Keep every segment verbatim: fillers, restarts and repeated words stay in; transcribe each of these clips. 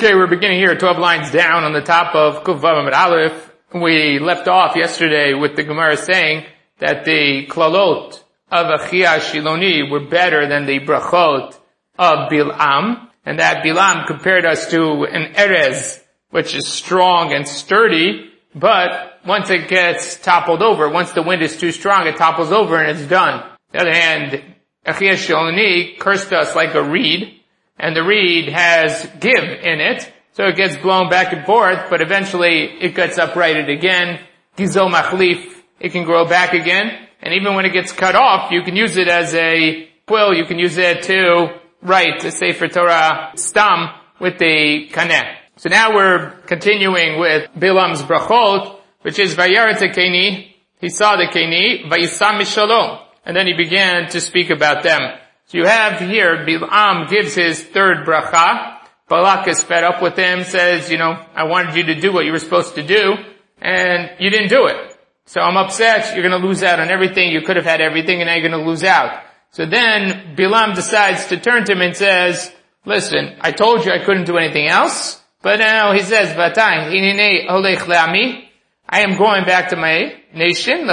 Okay, we're beginning here twelve lines down on the top of Kuf Vav Amud Aleph. We left off yesterday with the Gemara saying that the klalot of Achia Shiloni were better than the brachot of Bil'am, and that Bil'am compared us to an Erez, which is strong and sturdy, but once it gets toppled over, once the wind is too strong, it topples over and it's done. On the other hand, Achia Shiloni cursed us like a reed, and the reed has give in it, so it gets blown back and forth, but eventually it gets uprighted again. Gizo machlif, it can grow back again, and even when it gets cut off, you can use it as a quill, you can use it to write the Sefer Torah stam with the kaneh. So now we're continuing with Bilam's brachot, which is Vayaret Keni, he saw the Keni, Vayisam Mishalom, and then he began to speak about them. So you have here, Bil'am gives his third bracha. Balak is fed up with him, says, you know, I wanted you to do what you were supposed to do, and you didn't do it. So I'm upset, you're gonna lose out on everything, you could have had everything, and now you're gonna lose out. So then, Bil'am decides to turn to him and says, listen, I told you I couldn't do anything else, but now he says, Vatay, hinine holech le'ami, I am going back to my nation,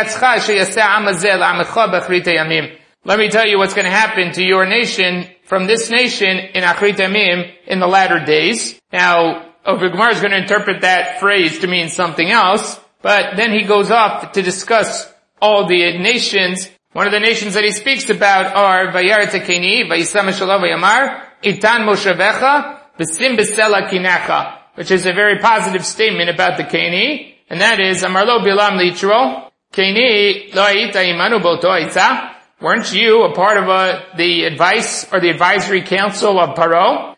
let me tell you what's going to happen to your nation from this nation in Achrit Yamim in the latter days. Now, Ofer Gemara is going to interpret that phrase to mean something else, but then he goes off to discuss all the nations. One of the nations that he speaks about are Vayaret Keni, Vayisam Mishalom Vayamar, Itan Moshevecha, V'sim B'sela Kinecha, which is a very positive statement about the Keni, and that is, Amar lo Bilam Lichro, Keni lo Ayita Imanu Boto Aitza. Weren't you a part of a, the advice or the advisory council of Paro?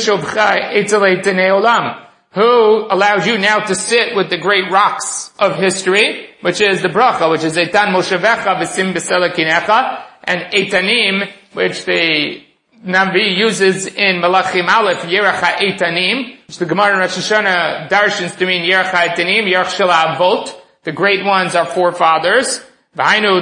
Who allowed you now to sit with the great rocks of history, which is the bracha, which is Eitan Moshevecha V'sim B'sela Kinecha, and Eitanim, which the Navi uses in Malachim Aleph, Yerach HaEitanim, which the Gemara in Rosh Hashanah darshans to mean Yerach HaEitanim, Yerach Shel Avot. The great ones are forefathers. There were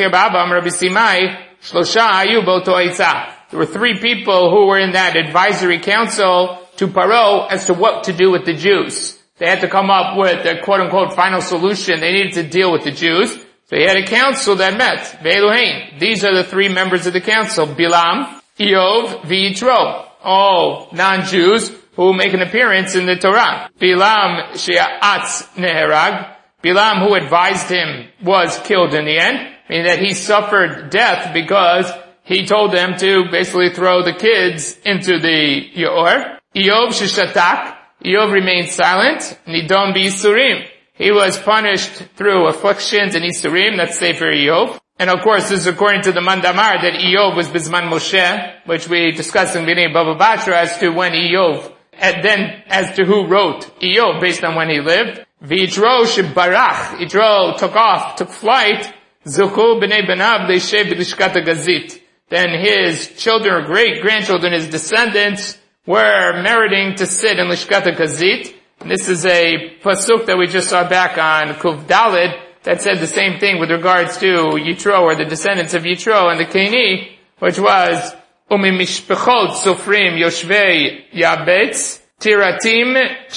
three people who were in that advisory council to Paro as to what to do with the Jews. They had to come up with a quote-unquote final solution. They needed to deal with the Jews. So he had a council that met. These are the three members of the council. Bilam, Eov, V'Yitro. All non-Jews who make an appearance in the Torah. Bilam she'atz neherag. Bilam, who advised him, was killed in the end, meaning that he suffered death because he told them to basically throw the kids into the Yor. Eov sheshatak, Eov remained silent, Nidon b'Yisurim. He was punished through afflictions and Yisurim, that's Sefer Eov. And of course, this is according to the Mandamar that Eov was Bizman Moshe, which we discussed in the beginning of Bava Batra as to when Eov, and then as to who wrote Eov based on when he lived. V'Yitro shebarach, Yitro took off, took flight, Zuchu b'nei benav leishev b'lishkat hagazit. Then his children, or great-grandchildren, his descendants, were meriting to sit in Lishkat hagazit. This is a pasuk that we just saw back on Kuf Daled that said the same thing with regards to Yitro, or the descendants of Yitro and the Keni, which was Umi mishpechot sofrim yoshvei yabetz, tiratim,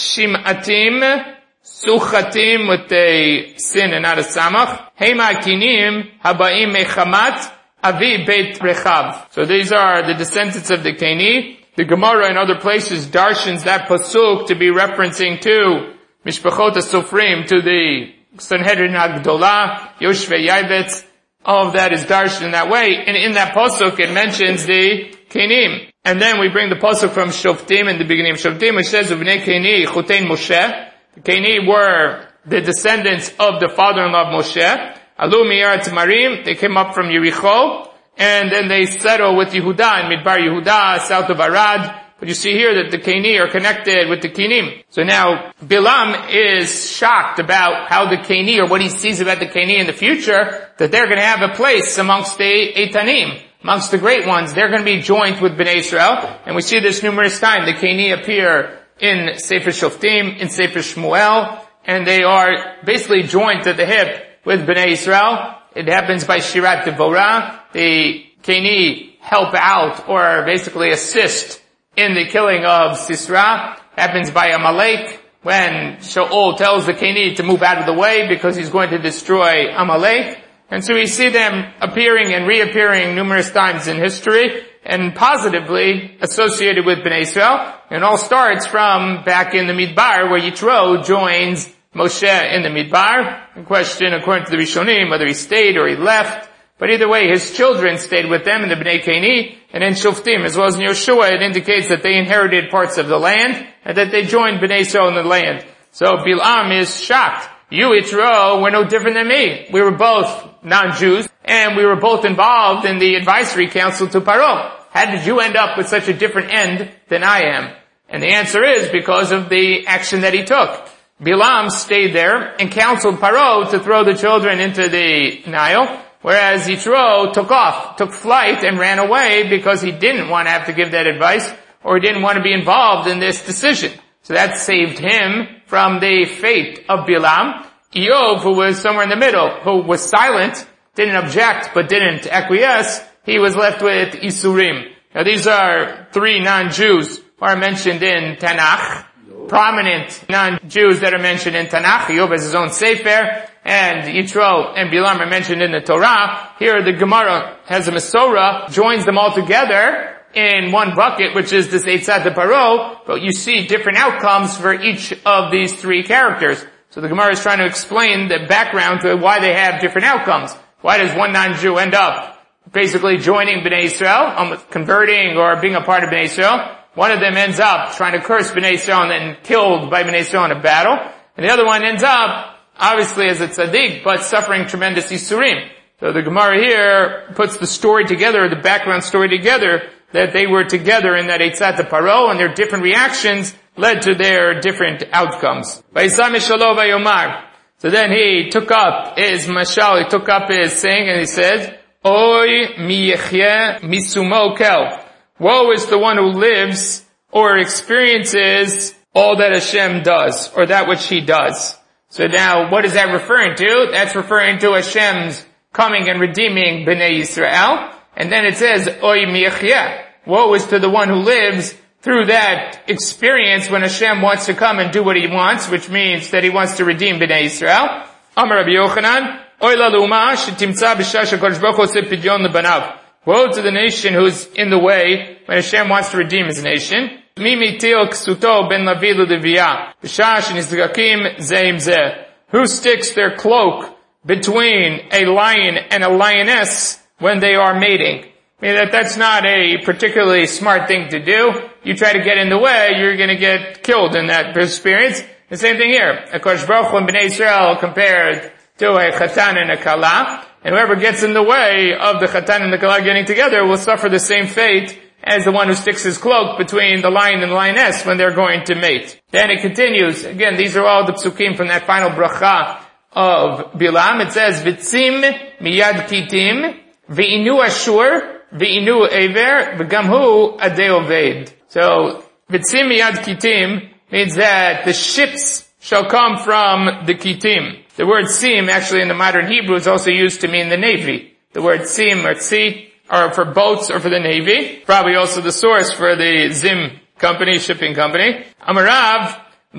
shimatim, Suchatim with a sin and not a samach. Hema kinim habaim mechamat avi beit rechav. So these are the descendants of the Keni. The Gemara in other places darshans that pasuk to be referencing to Mishpachot HaSofrim, to the Sanhedrin HaGdolah, Yoshvei Yavetz. All of that is darshan in that way. And in that pasuk it mentions the Kenim. And then we bring the pasuk from Shoftim in the beginning of Shoftim, which says, Uvnei Keni chutein Moshe. The Keni were the descendants of the father-in-law of Moshe. Alu mi'eretz marim, they came up from Yericho, and then they settled with Yehuda in Midbar Yehuda, south of Arad. But you see here that the Keni are connected with the Kenim. So now, Bilam is shocked about how the Keni, or what he sees about the Keni in the future, that they're going to have a place amongst the Eitanim, amongst the great ones. They're going to be joined with Bnei Israel, and we see this numerous times. The Keni appear in Sefer Shoftim, in Sefer Shmuel, and they are basically joined at the hip with Bnei Israel. It happens by Shirat Devorah. The Keni help out, or basically assist in the killing of Sisera, happens by Amalek, when Shaul tells the Keni to move out of the way because he's going to destroy Amalek. And so we see them appearing and reappearing numerous times in history and positively associated with Bnei Israel. And it all starts from back in the Midbar where Yitro joins Moshe in the Midbar. In question, according to the Rishonim, whether he stayed or he left. But either way, his children stayed with them in the Bnei Keni, and in Shoftim, as well as in Yoshua, it indicates that they inherited parts of the land, and that they joined Bnei Israel in the land. So Bilam is shocked. You, Yitro, were no different than me. We were both non-Jews, and we were both involved in the advisory council to Paro. How did you end up with such a different end than I am? And the answer is because of the action that he took. Bilam stayed there and counseled Paro to throw the children into the Nile, whereas Yitro took off, took flight, and ran away because he didn't want to have to give that advice, or he didn't want to be involved in this decision. So that saved him from the fate of Bilam. Eov, who was somewhere in the middle, who was silent, didn't object, but didn't acquiesce, he was left with Isurim. Now these are three non-Jews who are mentioned in Tanakh. Prominent non-Jews that are mentioned in Tanakh. Eov has his own Sefer, and Yitro and Bilam are mentioned in the Torah. Here the Gemara has a Masorah, joins them all together in one bucket, which is this Eitzat de Paro, but you see different outcomes for each of these three characters. So the Gemara is trying to explain the background to why they have different outcomes. Why does one non-Jew end up basically joining Bnei Israel, converting or being a part of Bnei Israel? One of them ends up trying to curse Bnei Israel and then killed by Bnei Israel in a battle. And the other one ends up, obviously as a tzaddik, but suffering tremendous isurim. So the Gemara here puts the story together, the background story together, that they were together in that Eitzat Paro, and their different reactions led to their different outcomes. So then he took up his mashal, he took up his saying, and he said, Oy mi yechyeh misumo kel. Woe is the one who lives or experiences all that Hashem does, or that which He does. So now, what is that referring to? That's referring to Hashem's coming and redeeming Bnei Yisrael. And then it says, Oy mi yechyeh. Woe is to the one who lives through that experience when Hashem wants to come and do what He wants, which means that He wants to redeem Bnei Yisrael. Amar Rabbi Yochanan, Oy la l'uma shetimtza b'shah she'Kadosh Baruch Hu oseh pidyon lebanav. Woe to the nation who's in the way when Hashem wants to redeem His nation. Mi mitil ksuto ben lavi l'leviyah b'shah shenizgakim ze im zeh. Who sticks their cloak between a lion and a lioness when they are mating? I mean, that that's not a particularly smart thing to do. You try to get in the way, you're going to get killed in that experience. The same thing here. HaKadosh Baruch Hu and Bnei Israel compared to a chatan and a kala. And whoever gets in the way of the chatan and the kala getting together will suffer the same fate as the one who sticks his cloak between the lion and the lioness when they're going to mate. Then it continues. Again, these are all the psukim from that final bracha of Bilam. It says, V'tzim miyad kitim, v'inu ashur, v'inu ever, v'gamhu adei oved. So, V'tzim miyad kitim means that the ships shall come from the kitim. The word sim, actually in the modern Hebrew, is also used to mean the navy. The word sim or tzi are for boats or for the navy. Probably also the source for the Zim company, shipping company. Amarav,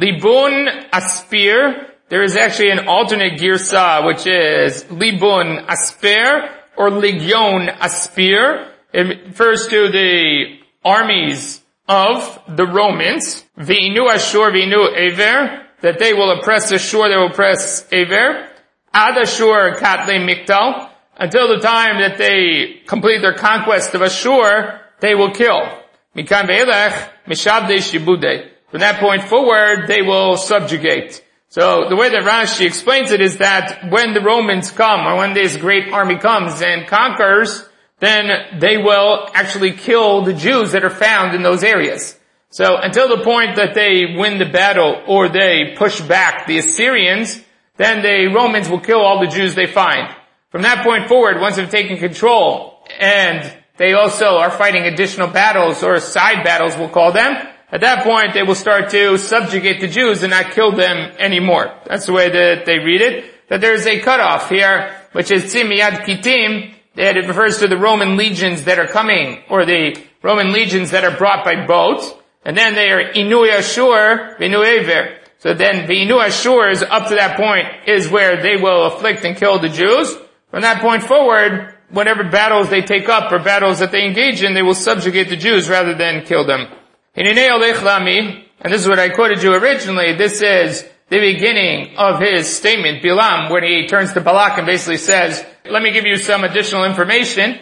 libun aspir. There is actually an alternate girsa, which is libun asper or ligyon aspir. It refers to the armies of the Romans. V'inu ashur v'inu ever. That they will oppress Ashur, they will oppress Aver. Ad Ashur katle miktal. Until the time that they complete their conquest of Ashur, they will kill. Mikan ve'elech mishabdei shibudei. From that point forward, they will subjugate. So the way that Rashi explains it is that when the Romans come, or when this great army comes and conquers, then they will actually kill the Jews that are found in those areas. So until the point that they win the battle or they push back the Assyrians, then the Romans will kill all the Jews they find. From that point forward, once they've taken control and they also are fighting additional battles or side battles, we'll call them, at that point they will start to subjugate the Jews and not kill them anymore. That's the way that they read it. That there's a cutoff here, which is tzim miyad kitim, that it refers to the Roman legions that are coming, or the Roman legions that are brought by boat. And then they are Inui Ashur, Inui Ever. So then the Inu Ashur is up to that point is where they will afflict and kill the Jews. From that point forward, whatever battles they take up or battles that they engage in, they will subjugate the Jews rather than kill them. And this is what I quoted you originally. This is the beginning of his statement, Bilam, when he turns to Balak and basically says, let me give you some additional information.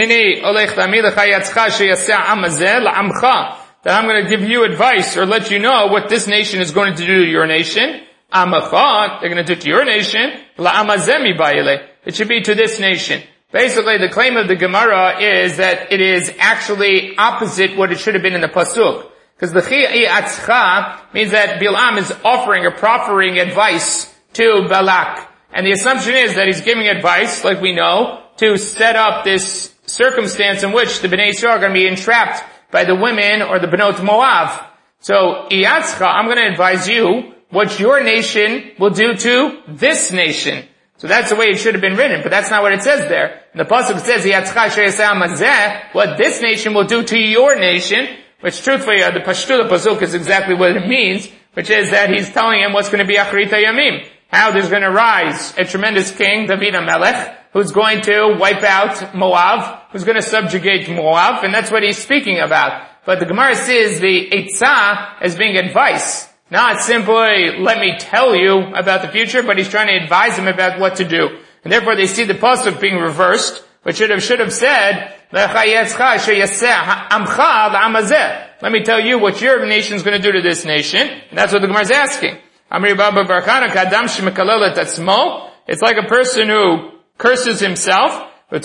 That I'm going to give you advice or let you know what this nation is going to do to your nation. Amacha, they're going to do to your nation. La'amazemi ba'ile. It should be to this nation. Basically, the claim of the Gemara is that it is actually opposite what it should have been in the Pasuk. Because the Chi'i Atzcha means that Bilam is offering or proffering advice to Balak. And the assumption is that he's giving advice, like we know, to set up this circumstance in which the Bnei Yisrael are going to be entrapped by the women or the Benot Moab. So, Iatzcha, I'm going to advise you what your nation will do to this nation. So that's the way it should have been written, but that's not what it says there. In the Pasuk it says, Iatzcha she'esah mazeh, what this nation will do to your nation, which truthfully, uh, the Pashtu, the Pasuk is exactly what it means, which is that he's telling him what's going to be Achrita Yamim. How there's going to rise a tremendous king, David HaMelech, who's going to wipe out Moab, who's going to subjugate Moab, and that's what he's speaking about. But the Gemara sees the Eitzah as being advice, not simply, let me tell you about the future, but he's trying to advise him about what to do. And therefore they see the Pasuk being reversed, which should have, should have said, let me tell you what your nation's going to do to this nation. And that's what the Gemara is asking. It's like a person who curses himself, but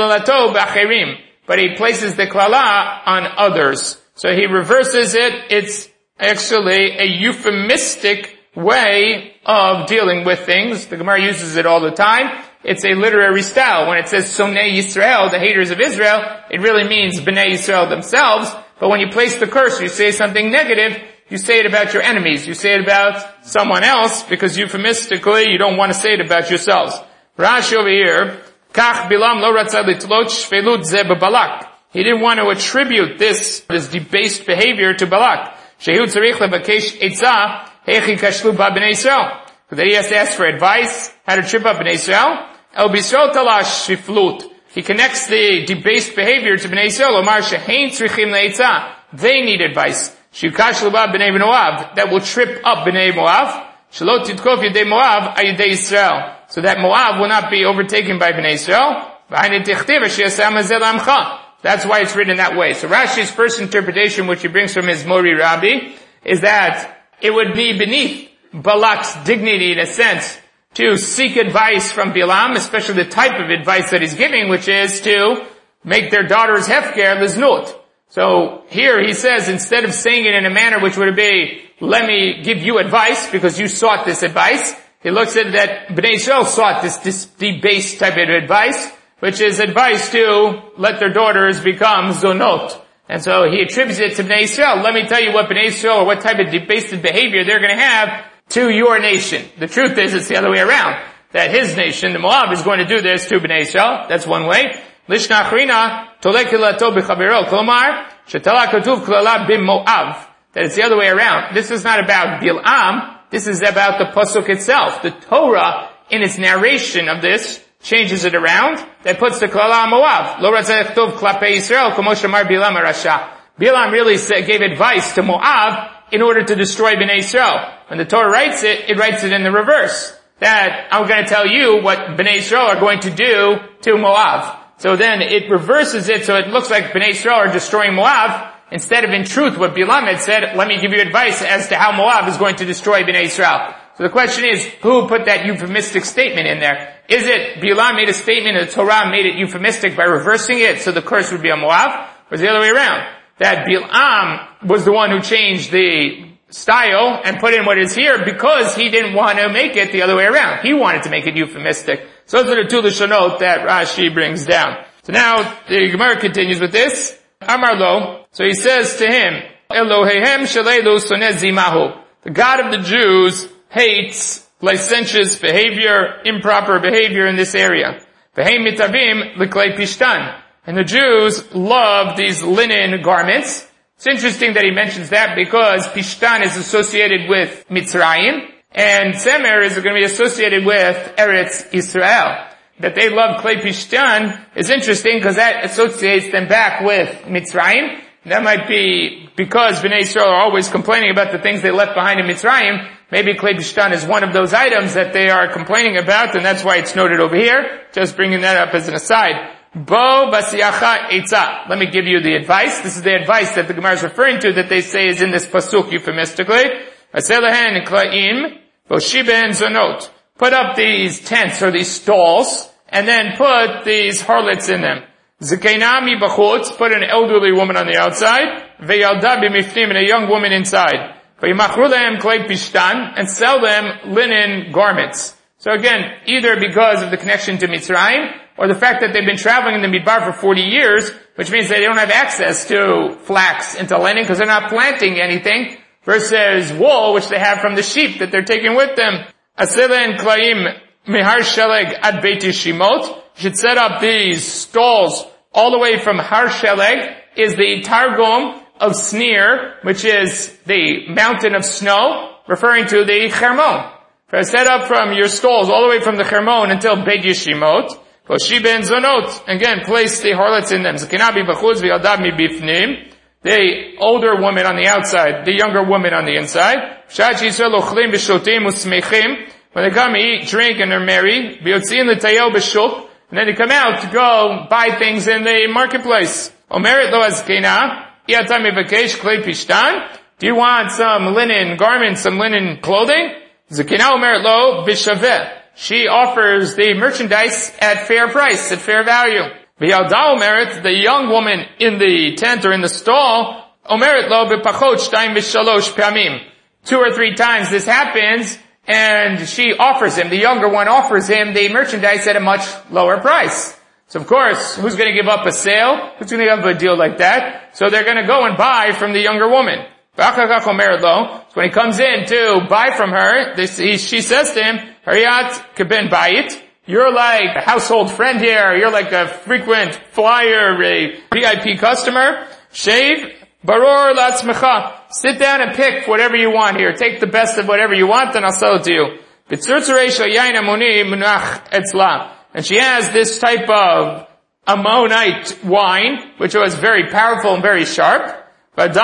he places the klala on others. So he reverses it. It's actually a euphemistic way of dealing with things. The Gemara uses it all the time. It's a literary style. When it says Somnei Yisrael, the haters of Israel, it really means Bnei Yisrael themselves. But when you place the curse, you say something negative, you say it about your enemies. You say it about someone else, because euphemistically you don't want to say it about yourselves. Rashi over here, Kach Bilam lo ratzah litlot shvelut ze bebalak. He didn't want to attribute this, this debased behavior to Balak. Shehu tzarich levakesh etzah hechi kashlu ba b'nei Yisrael. That he has to ask for advice, how to trip up b'nei Yisrael. El bisrael talash shiflut. He connects the debased behavior to b'nei Yisrael. Omar shehein tzrichim le'etzah. They need advice. Shukashlu ba b'nei Moab. That will trip up b'nei Moab. Shalot titkof yedei Moab ayedei Yisrael. So that Moab will not be overtaken by b'nei Yisrael. That's why it's written that way. So Rashi's first interpretation, which he brings from his Mori Rabbi, is that it would be beneath Balak's dignity, in a sense, to seek advice from Bilam, especially the type of advice that he's giving, which is to make their daughters hefker liznut. So here he says, instead of saying it in a manner which would be, let me give you advice because you sought this advice, he looks at that Bnei Yisrael sought this, this debased type of advice, which is advice to let their daughters become zonot. And so he attributes it to Bnei Yisrael. Let me tell you what Bnei Yisrael, or what type of debased behavior they're going to have to your nation. The truth is, it's the other way around. That his nation, the Moab, is going to do this to Bnei Yisrael. That's one way. Lishna achrina, tolek ilato b'chavero, kolomar, shetala katuv klala b'moav. That it's the other way around. This is not about Bil'am. This is about the Pasuk itself. The Torah, in its narration of this, changes it around. That puts the klala Moab. Lo ratzeh chtov klapei Yisrael, komo shamar Bilam arasha. Bilam really said, gave advice to Moab in order to destroy Bnei Yisrael. When the Torah writes it, it writes it in the reverse. That I'm going to tell you what Bnei Yisrael are going to do to Moab. So then it reverses it so it looks like Bnei Yisrael are destroying Moab, instead of in truth what Bilam had said, let me give you advice as to how Moab is going to destroy Bnei Yisrael. So the question is, who put that euphemistic statement in there? Is it Bilam made a statement and the Torah made it euphemistic by reversing it so the curse would be on Moab? Or is it the other way around? That Bilam was the one who changed the style and put in what is here because he didn't want to make it the other way around. He wanted to make it euphemistic. So those are the two Lashonot that Rashi brings down. So now the Gemara continues with this. Amar lo. So he says to him, Elohehem shalelu sonez zimahu. The God of the Jews hates licentious behavior, improper behavior in this area. V'heim mitavim l'klei pishtan. And the Jews love these linen garments. It's interesting that he mentions that because Pishtan is associated with Mitzrayim, and Tzemer is going to be associated with Eretz Israel. That they love clay Pishtan is interesting because that associates them back with Mitzrayim. That might be because Bnei Israel are always complaining about the things they left behind in Mitzrayim. Maybe clay Pishtan is one of those items that they are complaining about, and that's why it's noted over here. Just bringing that up as an aside. Bo basiyacha etza. Let me give you the advice. This is the advice that the Gemara is referring to that they say is in this pasuk euphemistically. Aselahen klaim boshiben zonot. Put up these tents or these stalls, and then put these harlots in them. Zekainami bachutz, put an elderly woman on the outside, veyalda b'mifnim, and a young woman inside. V'yimachru lehem klei pishtan, and sell them linen garments. So again, either because of the connection to Mitzrayim, or the fact that they've been traveling in the Midbar for forty years, which means they don't have access to flax and to linen because they're not planting anything, versus wool, which they have from the sheep that they're taking with them. Aselen klaim mehar sheleg ad beit yishimot. You should set up these stalls all the way from Har Sheleg, is the Targum of Snir, which is the mountain of snow, referring to the Hermon. Set up from your stalls all the way from the Hermon until Beit Yishimot. Koshi ben zonot. Again, place the harlots in them. Zakinabi b'chutz v'yaldad mibifnim. The older woman on the outside, the younger woman on the inside. Shad Yisrael ochlim b'shotim usmechim. When they come eat, drink, and they're merry. B'yotzin l'tayel b'shuk. And then they come out to go buy things in the marketplace. Omeret lo azkena. Iyata mivakesh klei pishtan. Do you want some linen garments, some linen clothing? Zakina omeret lo b'shaveh. She offers the merchandise at fair price, at fair value. V'yalda omeret, the young woman in the tent or in the stall, omeret lo b'pachot shtayim v'shalosh pamim. Two or three times this happens, and she offers him, the younger one offers him the merchandise at a much lower price. So of course, who's going to give up a sale? Who's going to give up a deal like that? So they're going to go and buy from the younger woman. So when he comes in to buy from her, this, he, she says to him, Hariyat keben bayit. You're like a household friend here. You're like a frequent flyer, a V I P customer. Shave, baror latzmecha. Sit down and pick whatever you want here. Take the best of whatever you want, and I'll sell it to you. And she has this type of ammonite wine, which was very powerful and very sharp. This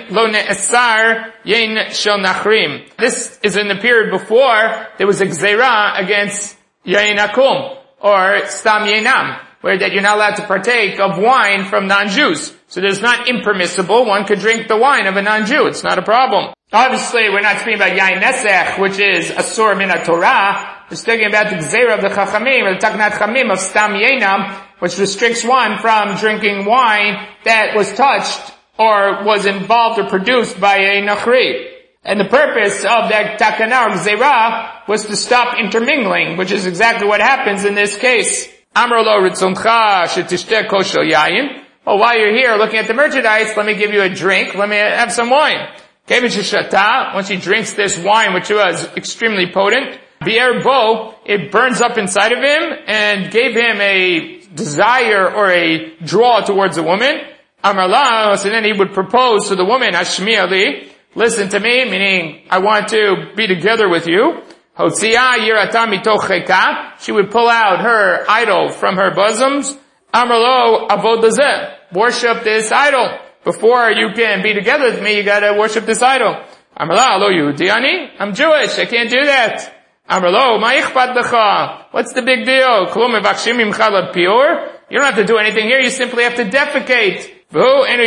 is in the period before there was a gzeira against yain akum, or stam yainam, where that you're not allowed to partake of wine from non-Jews. So there's not impermissible. One could drink the wine of a non-Jew. It's not a problem. Obviously, we're not speaking about yain nesech, which is asur min Torah. We're speaking about the gzeira of the chachamim, or the taknat chamim of stam yainam, which restricts one from drinking wine that was touched or was involved or produced by a nachri. And the purpose of that takana or gzeira was to stop intermingling, which is exactly what happens in this case. Amar lo ritzoncha shetishte kosher yayin. Oh, while you're here looking at the merchandise, let me give you a drink. Let me have some wine. Kevin sheshata, when she drinks this wine, which was extremely potent, bi'er bo, it burns up inside of him and gave him a desire or a draw towards the woman. Amar la, and then he would propose to the woman, Hashmi Ali, listen to me, meaning, I want to be together with you. Hotzia yirata mitoch cheka, she would pull out her idol from her bosoms. Amar lo avod lazeh, worship this idol. Before you can be together with me, you gotta worship this idol. Amar la lo Yehudi ani, I'm Jewish, I can't do that. Amar lo ma ichpat lecha, what's the big deal? Klum mevakshim mimcha lapior, you don't have to do anything here, you simply have to defecate. He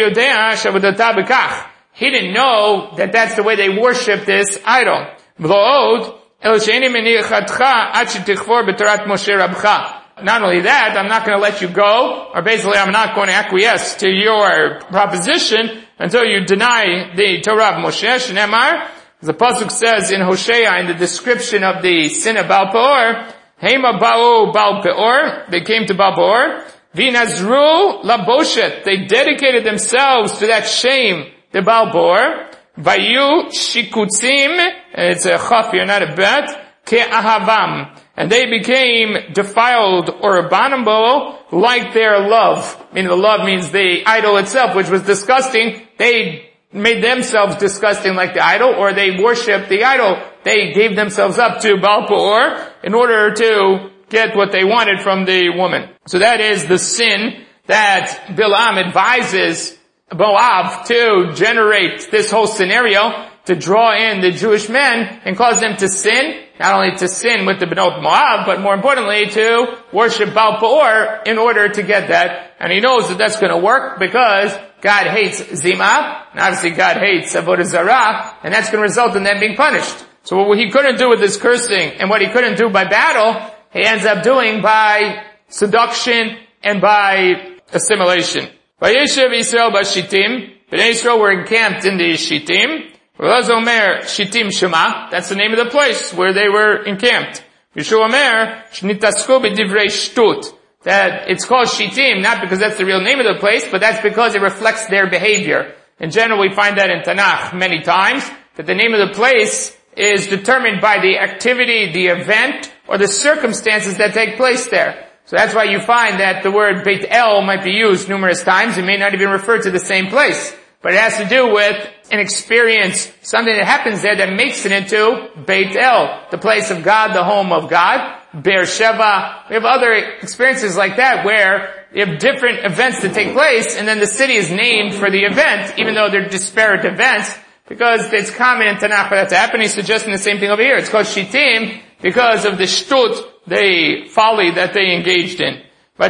didn't know that that's the way they worship this idol. Not only that, I'm not going to let you go, or basically I'm not going to acquiesce to your proposition until you deny the Torah of Moshe. Shneimar, the pasuk says in Hosea, in the description of the sin of Baal Peor, Hema ba'u Baal Peor, they came to Baal Peor, V'nazru laboshet, they dedicated themselves to that shame, the Baal Peor. Vayu shikutzim, and it's a chaf here, not a bet, ke'ahavam. and they became defiled or abominable like their love. Meaning the love means the idol itself, which was disgusting. They made themselves disgusting like the idol, or they worshipped the idol. They gave themselves up to Baal Peor in order to get what they wanted from the woman. So that is the sin that Bilam advises Moab to generate this whole scenario, to draw in the Jewish men and cause them to sin, not only to sin with the Benot Moab, but more importantly to worship Baal Peor in order to get that. And he knows that that's going to work because God hates Zima, and obviously God hates Avodah Zarah, and that's going to result in them being punished. So what he couldn't do with this cursing, and what he couldn't do by battle, he ends up doing by seduction and by assimilation. Vayeshev Yisrael b'Shittim. Bnei Yisrael were encamped in the Shittim. Omer Shittim Shema. That's the name of the place where they were encamped. Vishu Omer Shnitasku b'divrei shtut. That it's called Shittim, not because that's the real name of the place, but that's because it reflects their behavior. In general, we find that in Tanakh many times, that the name of the place is determined by the activity, the event, or the circumstances that take place there. So that's why you find that the word Beit El might be used numerous times. It may not even refer to the same place. But it has to do with an experience, something that happens there that makes it into Beit El, the place of God, the home of God. Beersheba. We have other experiences like that where you have different events that take place, and then the city is named for the event, even though they're disparate events, because it's common in Tanakh for that to happen. He's suggesting the same thing over here. It's called Shittim because of the shtut, the folly that they engaged in.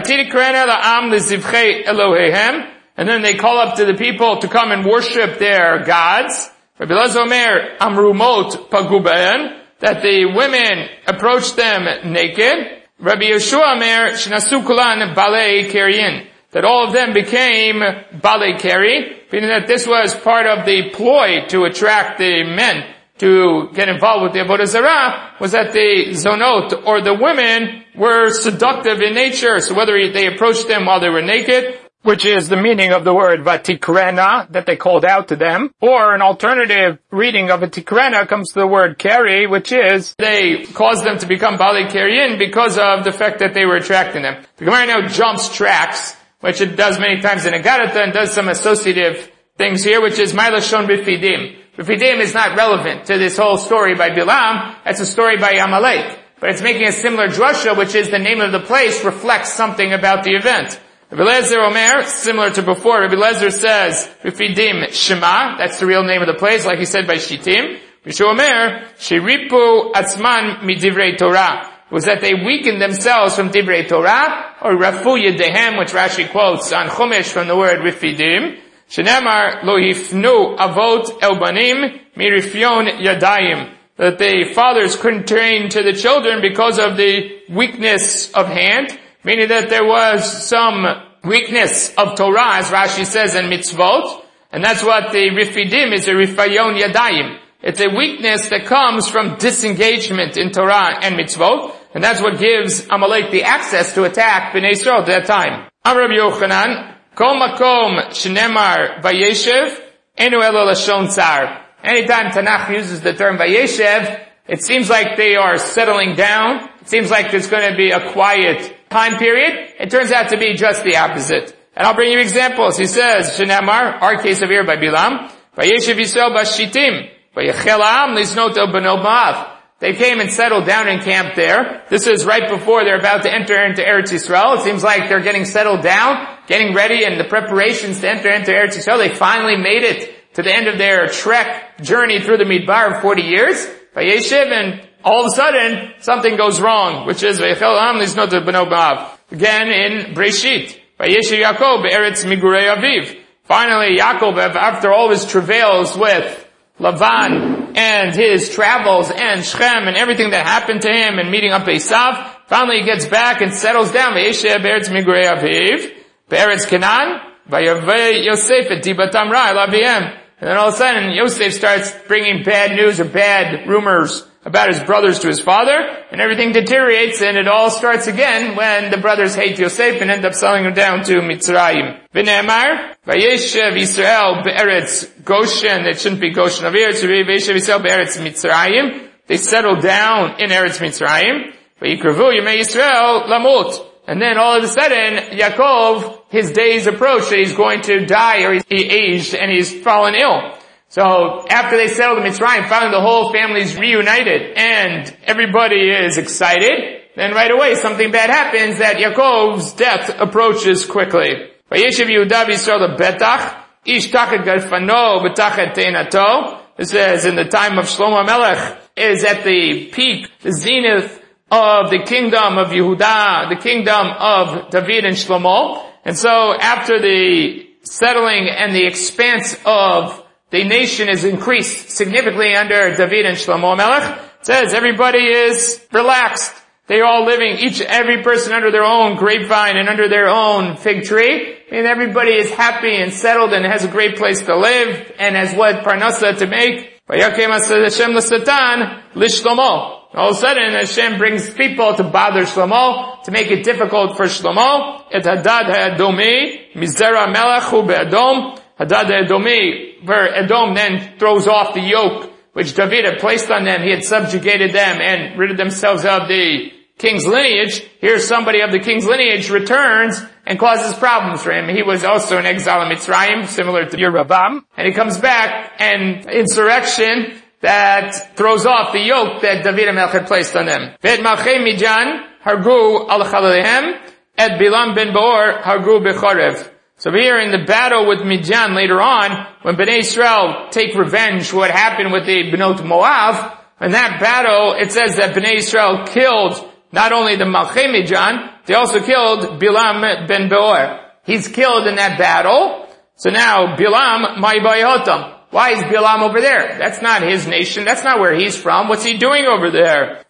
And then they call up to the people to come and worship their gods. Rabbi Elazar Omer, Amrumot pagu b'hen, that the women approached them naked. Rabbi Yeshua Omer, Shnasu kulan balei keryin, that all of them became balei keri, meaning that this was part of the ploy to attract the men to get involved with the Avodah Zarah, was that the zonot, or the women, were seductive in nature. So whether they approached them while they were naked, which is the meaning of the word vatikrena, that they called out to them, or an alternative reading of vatikrena comes to the word keri, which is they caused them to become balei keryin because of the fact that they were attracting them. The Gemara now jumps tracks, which it does many times in Agadata, and does some associative things here, which is Mailashon Bifidim. Bifidim is not relevant to this whole story by Bilam. That's a story by Amalek. But it's making a similar drasha, which is the name of the place reflects something about the event. Rabbi Elazar Omer, similar to before, Rabbi Elazar says, Bifidim Shema, that's the real name of the place, like he said by Shittim. Rabbi Omer, Shiripu Atzman Midivrei Torah, was that they weakened themselves from Divrei Torah, or Rafu Yedehem, which Rashi quotes on Chumash from the word Rifidim. Shenemar Lo Hifnu Avot El Banim Mirifyon Yadayim, that the fathers couldn't train to the children because of the weakness of hand, meaning that there was some weakness of Torah, as Rashi says, in mitzvot, and that's what the Rifidim is, a Rifayon Yadayim. It's a weakness that comes from disengagement in Torah and mitzvot, and that's what gives Amalek the access to attack Bnei Yisrael at that time. Amar Rabbi Yochanan, Kol makom shenemar vayeshev, enu elo lashon tzar. Anytime Tanakh uses the term vayeshev, it seems like they are settling down. It seems like there's going to be a quiet time period. It turns out to be just the opposite. And I'll bring you examples. He says, shenemar, our case over here by Bilam, vayeshev Yisrael b'Shittim. They came and settled down in camp there. This is right before they're about to enter into Eretz Yisrael. It seems like they're getting settled down, getting ready, and the preparations to enter into Eretz Yisrael. They finally made it to the end of their trek journey through the Midbar of forty years. Vayeshev, and all of a sudden, something goes wrong, which is again in Breshit. Vayeshev Yaakov be'eretz migurei aviv. Finally, Yaakov, after all his travails with Lavan and his travels and Shechem and everything that happened to him and meeting up Esav, finally he gets back and settles down. Vayeshev be'eretz migurei aviv, be'eretz Canaan, vayavei Yosef et dibatam ra el avihem. And then all of a sudden, Yosef starts bringing bad news or bad rumors about his brothers to his father, and everything deteriorates, and it all starts again when the brothers hate Yosef and end up selling him down to Mitzrayim. V'ne'emar, Vayeshev Yisrael be'eretz Goshen, it shouldn't be Goshen of Eretz, Vayeshev Yisrael be'eretz Mitzrayim, they settled down in Eretz Mitzrayim. Vayikrevu Yemei Yisrael lamut. And then all of a sudden, Yaakov, his days approach that he's going to die, or he's he aged and he's fallen ill. So after they settled in Mitzrayim, finally the whole family's reunited and everybody is excited. Then right away something bad happens, that Yaakov's death approaches quickly. Vayeshev Yehuda v'Yisrael lebetach, ish tachet garfano b'tachet teinato. This says in the time of Shlomo Melech, is at the peak, the zenith of the kingdom of Yehuda, the kingdom of David and Shlomo. And so after the settling and the expanse of the nation is increased significantly under David and Shlomo Melech, it says everybody is relaxed. They're all living, each, every person under their own grapevine and under their own fig tree. And everybody is happy and settled and has a great place to live and has what parnasa to make. Vayakem Hashem l'Satan l'Shlomo. All of a sudden, Hashem brings people to bother Shlomo, to make it difficult for Shlomo. Et Hadad ha'Edomi, Mizera Melech hu be'Edom. Hadad ha'Edomi, where Edom then throws off the yoke which David had placed on them. He had subjugated them and rid themselves of the king's lineage. Here somebody of the king's lineage returns and causes problems for him. He was also in exile in Mitzrayim, similar to Yeroboam. And he comes back, and insurrection that throws off the yoke that David HaMelech had placed on them. Vet Malchei Midian hargu al chalalehem, et Bilam ben Beor hargu bechorev. So here in the battle with Midian later on, when Bnei Israel take revenge for what happened with the Benot Moav, in that battle it says that Bnei Israel killed not only the Malchei Midian, they also killed Bilam ben Beor. He's killed in that battle. So now Bilam Ma'ibay Why is Bilam over there? That's not his nation. That's not where he's from. What's he doing over there?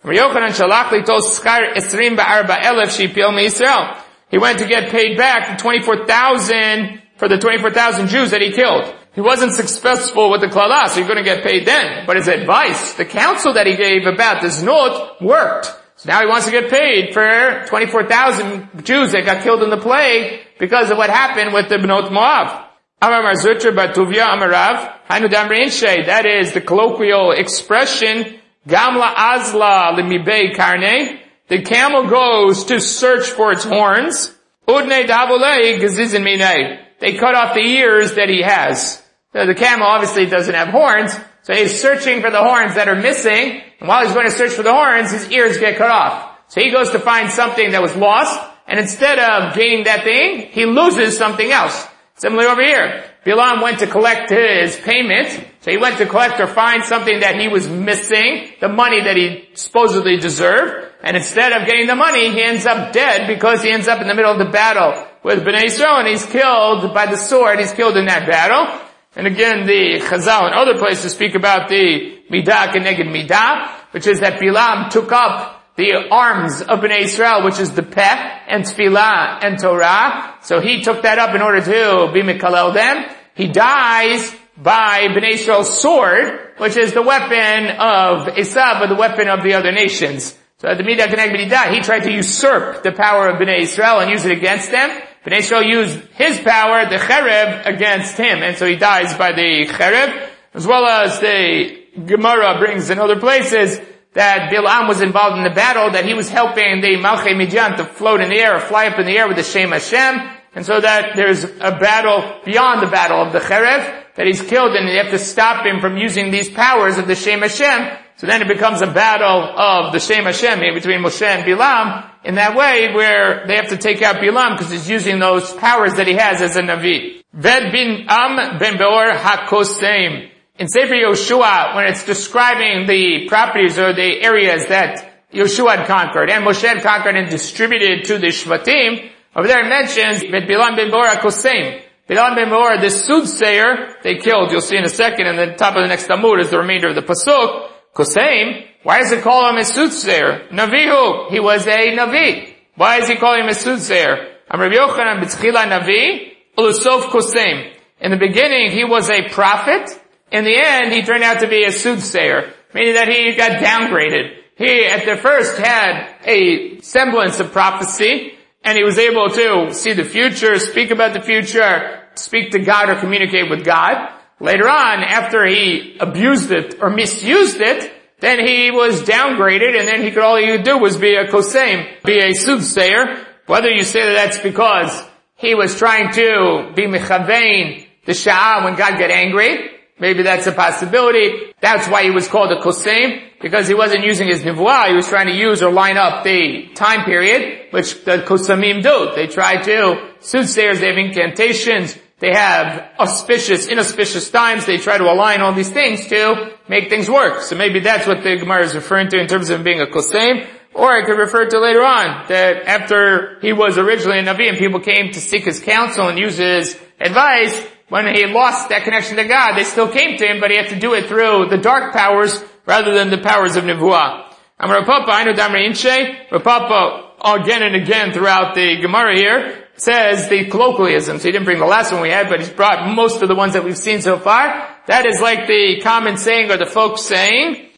He went to get paid back the twenty-four thousand for the twenty-four thousand Jews that he killed. He wasn't successful with the Klala, so you're going to get paid then. But his advice, the counsel that he gave about this note, worked. So now he wants to get paid for twenty-four thousand Jews that got killed in the plague because of what happened with the Benot Moav. Amar Zutra Batuvia Amarav, Hainu Damrein Shei, that is the colloquial expression, Gamla Azla Limibei Karne, the camel goes to search for its horns, Udne Davulei Gazizin Mine, they cut off the ears that he has. So the camel obviously doesn't have horns, so he's searching for the horns that are missing, and while he's going to search for the horns, his ears get cut off. So he goes to find something that was lost, and instead of gaining that thing, he loses something else. Similarly over here, Bilam went to collect his payment, so he went to collect or find something that he was missing, the money that he supposedly deserved, and instead of getting the money, he ends up dead because he ends up in the middle of the battle with Bnei Yisrael, and he's killed by the sword, he's killed in that battle. And again, the Chazal and other places speak about the Midah Keneged Midah, which is that Bilam took up the arms of Bnei Israel, which is the Peh and Tefillah and Torah. So he took that up in order to be Mekalel them. He dies by Bnei Israel's sword, which is the weapon of Esav, or the weapon of the other nations. So at the Midah Keneged Midah, he tried to usurp the power of Bnei Israel and use it against them. Bnei Israel used his power, the Cherev, against him, and so he dies by the Cherev, as well as the Gemara brings in other places that Bilam was involved in the battle, that he was helping the Malchei Midian to float in the air or fly up in the air with the Shem Hashem, and so that there's a battle beyond the battle of the Cherev, that he's killed and they have to stop him from using these powers of the Shem Hashem. So then it becomes a battle of the Shem Hashem between Moshe and Bilam in that way, where they have to take out Bilam because he's using those powers that he has as a Navi. Ved bin Am ben Beor HaKosem. In Sefer Yoshua, when it's describing the properties or the areas that Yoshua had conquered, and Moshe had conquered and distributed to the Shvatim, over there it mentions that Bilam ben Beor HaKosem. Bilam ben Beor, the soothsayer, they killed. You'll see in a second, and the top of the next Amud is the remainder of the Pasuk. Kosem, why does it call him a soothsayer? Navihu, he was a Navi. Why is he calling him a soothsayer? Am Rabbi Yochanan b'tchila Navi, u'lusof Kosem. In the beginning, he was a prophet. In the end, he turned out to be a soothsayer, meaning that he got downgraded. He, at the first, had a semblance of prophecy, and he was able to see the future, speak about the future, speak to God or communicate with God. Later on, after he abused it or misused it, then he was downgraded, and then he could, all he could do was be a kosem, be a soothsayer. Whether you say that that's because he was trying to be mechavein the sha'ah when God got angry, maybe that's a possibility. That's why he was called a kosem, because he wasn't using his nivuah, he was trying to use or line up the time period, which the kosamim do. They try to, soothsayers, they have incantations, they have auspicious, inauspicious times, they try to align all these things to make things work. So maybe that's what the Gemara is referring to in terms of him being a kosem. Or I could refer to later on, that after he was originally a Navi and people came to seek his counsel and use his advice, when he lost that connection to God, they still came to him, but he had to do it through the dark powers rather than the powers of Nivuah. I'm Rav Papa, I know Damri Inche. Rav Papa, again and again throughout the Gemara here, says the colloquialisms. He didn't bring the last one we had, but he's brought most of the ones that we've seen so far. That is like the common saying or the folk saying,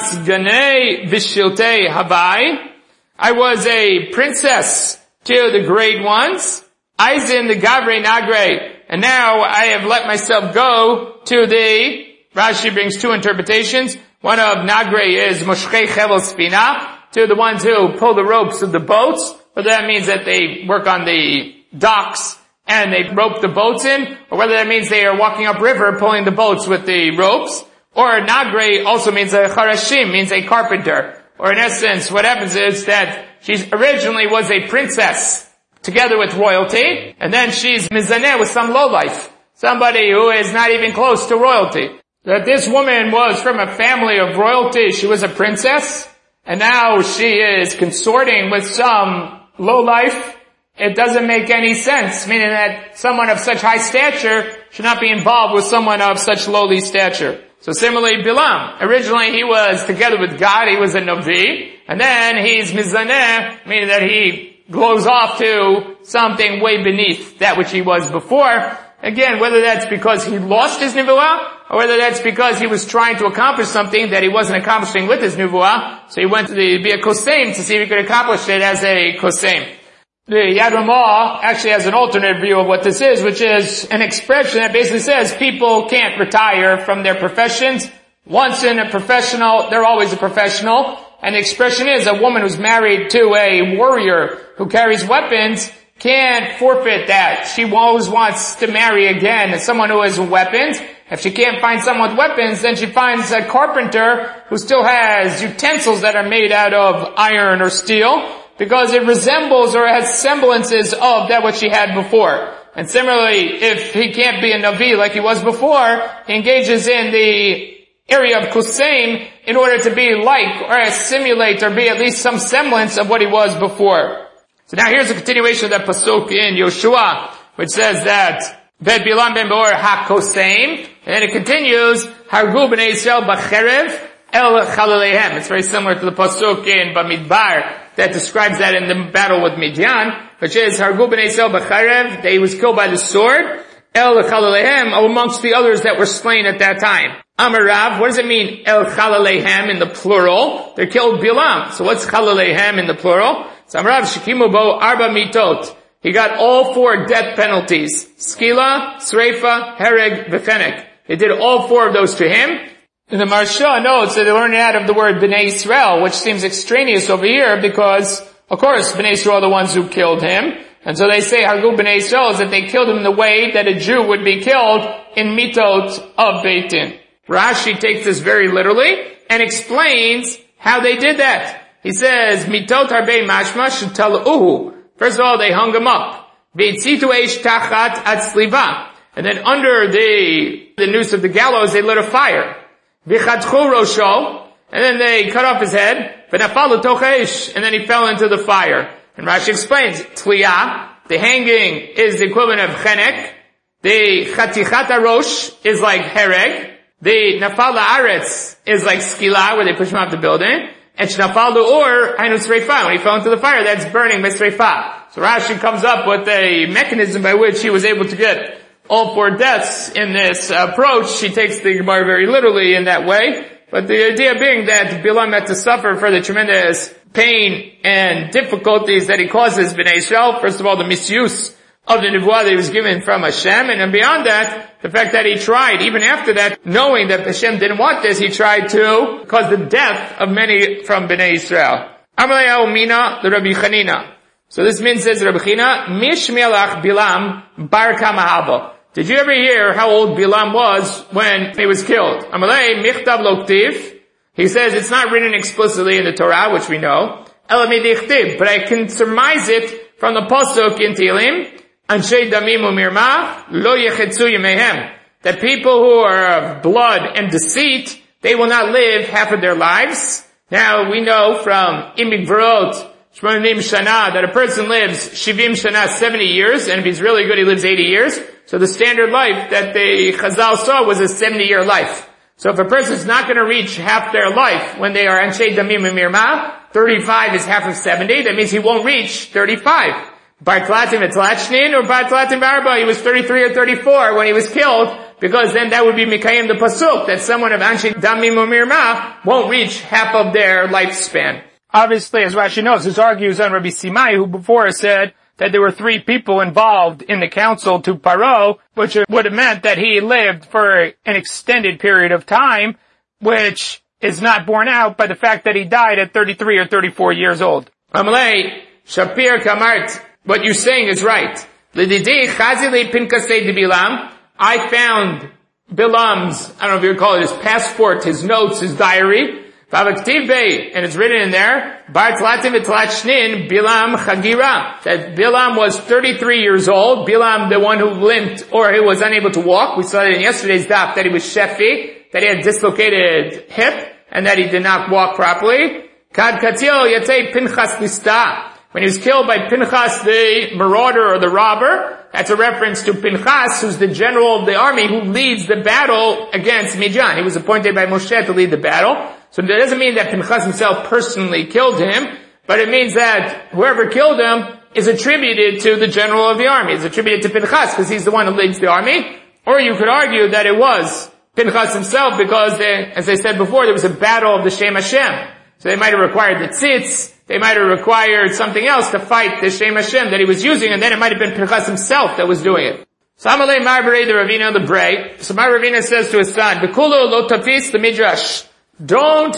Masganei Vishilte Havai. I was a princess to the great ones. Eisen the Gavre Nagre. And now I have let myself go to the, Rashi brings two interpretations. One of Nagre is Moshchei Chevel Spina, to the ones who pull the ropes of the boats. Whether that means that they work on the docks and they rope the boats in, or whether that means they are walking upriver pulling the boats with the ropes. Or Nagre also means a Charashim, means a carpenter. Or in essence, what happens is that she originally was a princess together with royalty, and then she's mizaneh with some lowlife, somebody who is not even close to royalty. That this woman was from a family of royalty, she was a princess, and now she is consorting with some lowlife. It doesn't make any sense, meaning that someone of such high stature should not be involved with someone of such lowly stature. So similarly, Bilam, originally he was together with God, he was a Navi, and then he's mizaneh, meaning that he glows off to something way beneath that which he was before. Again, whether that's because he lost his nivuah, or whether that's because he was trying to accomplish something that he wasn't accomplishing with his nivuah, so he went to the, be a kosem to see if he could accomplish it as a kosem. The Yad Ramah actually has an alternate view of what this is, which is an expression that basically says people can't retire from their professions. Once in a professional, they're always a professional. And the expression is a woman who's married to a warrior who carries weapons can't forfeit that. She always wants to marry again as someone who has weapons. If she can't find someone with weapons, then she finds a carpenter who still has utensils that are made out of iron or steel, because it resembles or has semblances of that which she had before. And similarly, if he can't be a Navi like he was before, he engages in the area of Kosem in order to be like or simulate or be at least some semblance of what he was before. So now here's a continuation of that pasuk in Yoshua, which says that Bet Bilam ben Beor ha-Kosem, and then it continues, Hargu b'nei Yisrael b'cherev el chalalehem. It's very similar to the pasuk in Bamidbar that describes that in the battle with Midian, which is Hargu b'nei Yisrael b'cherev, that he was killed by the sword, el chalalehem, amongst the others that were slain at that time. Amarav, what does it mean, el chalalehem in the plural? They're killed Bilam. So what's chalalehem in the plural? So Amarav shikimu bo arba mitot. He got all four death penalties. Skila, Sreifa, Hereg, V'chenek. They did all four of those to him. And the Marsha notes that they learned out of the word Bnei Yisrael, which seems extraneous over here because, of course, Bnei Yisrael are the ones who killed him. And so they say Hargu Bnei Yisrael is that they killed him in the way that a Jew would be killed in mitot of Beit Din. Rashi takes this very literally and explains how they did that. He says, mitot harbei mashma shetaluhu. First of all, they hung him up. V'itzitu eish tachat atzliva. And then under the, the noose of the gallows, they lit a fire. V'chatchu rosho. And then they cut off his head. V'nafal l'toch eish. And then he fell into the fire. And Rashi explains, tliyah, the hanging is the equivalent of chenek. The chatichat arosh is like hereg. The nafal la'aretz is like skila, where they push him off the building. And shnafal lu'ur, hainu sreifa. When he fell into the fire, that's burning by sreifa. So Rashi comes up with a mechanism by which he was able to get all four deaths in this approach. He takes the Gemara very literally in that way. But the idea being that Bilam had to suffer for the tremendous pain and difficulties that he causes Bnei Yisrael. First of all, the misuse of the Nevuah that he was given from Hashem, and beyond that, the fact that he tried, even after that, knowing that Hashem didn't want this, he tried to cause the death of many from Bnei Israel. Amalei Mina, the Rabbi Chanina. So this means, says Rabbi Chanina, Mish Melach Bilam Bar Kamahaba. Did you ever hear how old Bilam was when he was killed? Amalei Michtav Loktiv. He says it's not written explicitly in the Torah, which we know. Elamidichtiv, but I can surmise it from the pasuk in Tehillim. Anshe damim umirma lo yechetzu yemehem. That people who are of blood and deceit, they will not live half of their lives. Now we know from Imig Verot, Shmonim Shana, that a person lives Shivim Shana, seventy years, and if he's really good, he lives eighty years. So the standard life that the Chazal saw was a seventy year life. So if a person's not going to reach half their life when they are Anshe damim umirma, thirty-five is half of seventy, that means he won't reach thirty-five. Bar Tlatim Etlachnin or Bar Tlatim Barba, he was thirty-three or thirty-four when he was killed, because then that would be Mikayim the Pasuk, that someone of Anshe Damim Umirma won't reach half of their lifespan. Obviously, as Rashi knows, this argues on Rabbi Simai, who before said that there were three people involved in the council to Paro, which would have meant that he lived for an extended period of time, which is not borne out by the fact that he died at thirty-three or thirty-four years old. Amalei Shapir Kamart. What you're saying is right. I found Bilam's, I don't know if you call it his passport, his notes, his diary. And it's written in there, Bilam Chagira. That Bilam was thirty-three years old. Bilam, the one who limped or who was unable to walk. We saw it in yesterday's daf that he was shefi, that he had dislocated hip, and that he did not walk properly. Kad Katil Yatei Pinchas Lista. When he was killed by Pinchas, the marauder or the robber, that's a reference to Pinchas, who's the general of the army who leads the battle against Midian. He was appointed by Moshe to lead the battle. So that doesn't mean that Pinchas himself personally killed him, but it means that whoever killed him is attributed to the general of the army. It's attributed to Pinchas because he's the one who leads the army. Or you could argue that it was Pinchas himself because, they, as I said before, there was a battle of the Shem Hashem. So they might have required the tzitz, they might have required something else to fight the Shem Hashem that he was using, and then it might have been Pinchas himself that was doing it. So Amalei Mar Berei the Ravina the Bray. So Mar Ravina says to his son, B'kulo lo tafis the midrash. Don't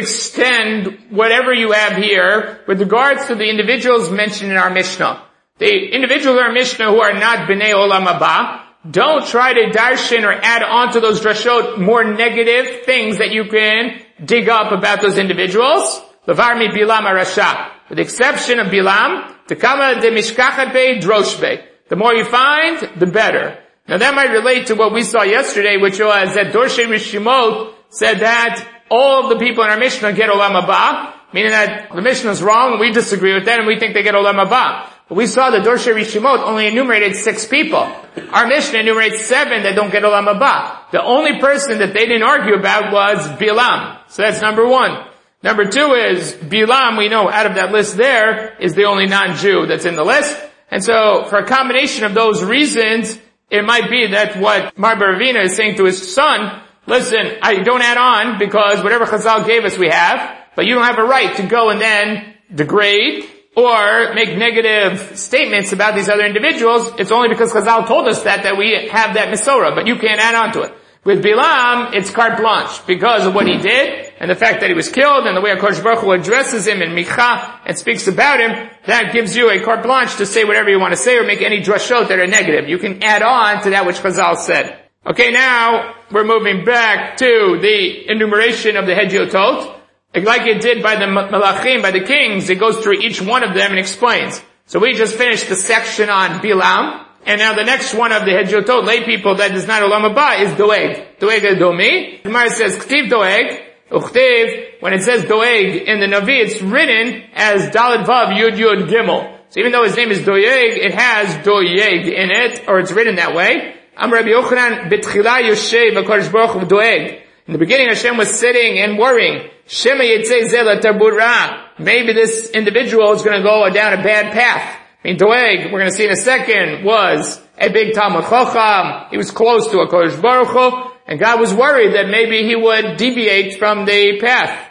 extend whatever you have here with regards to the individuals mentioned in our Mishnah. The individuals in our Mishnah who are not B'nei Olam Haba, don't try to darshan or add on to those drashot more negative things that you can dig up about those individuals. Levarmi Bilam Arasha. With the exception of Bilam, Tekama de Mishkachat Be Drosh Be. The more you find, the better. Now that might relate to what we saw yesterday, which was that Dorshe Rishimot said that all of the people in our Mishnah get Olam Haba, meaning that the Mishnah is wrong, we disagree with that, and we think they get Olam Haba. But we saw that Dorshe Rishimot only enumerated six people. Our Mishnah enumerates seven that don't get Olam Haba. The only person that they didn't argue about was Bilam. So that's number one. Number two is, Bilam, we know out of that list there, is the only non-Jew that's in the list. And so, for a combination of those reasons, it might be that what Mar Ravina is saying to his son, listen, I don't add on because whatever Chazal gave us we have, but you don't have a right to go and then degrade or make negative statements about these other individuals. It's only because Chazal told us that that we have that Mesorah, but you can't add on to it. With Bilam, it's carte blanche because of what he did and the fact that he was killed and the way HaKadosh Baruch Hu addresses him in Micha and speaks about him. That gives you a carte blanche to say whatever you want to say or make any drashot that are negative. You can add on to that which Chazal said. Okay, now we're moving back to the enumeration of the Hedyotot. Like it did by the Malachim, by the kings, it goes through each one of them and explains. So we just finished the section on Bilam. And now the next one of the Hedyotot, lay people that is not Olam Haba, is Doeg. Doeg Edomi. The Gemara says, Ktiv Doeg, Uchtiv, when it says Doeg in the Navi, it's written as Daled Vav Yud Yud Gimel. So even though his name is Doeg, it has Doeg in it, or it's written that way. Am Rabbi Yochanan, B'tchila Yoshev HaKadosh Baruch Hu Doeg. In the beginning, Hashem was sitting and worrying. Shema Yitzei Zeh Latarbut Ra. Maybe this individual is going to go down a bad path. I mean, Doeg, we're going to see in a second, was a big Talmud Chacham. He was close to HaKadosh Baruch Hu, and God was worried that maybe he would deviate from the path.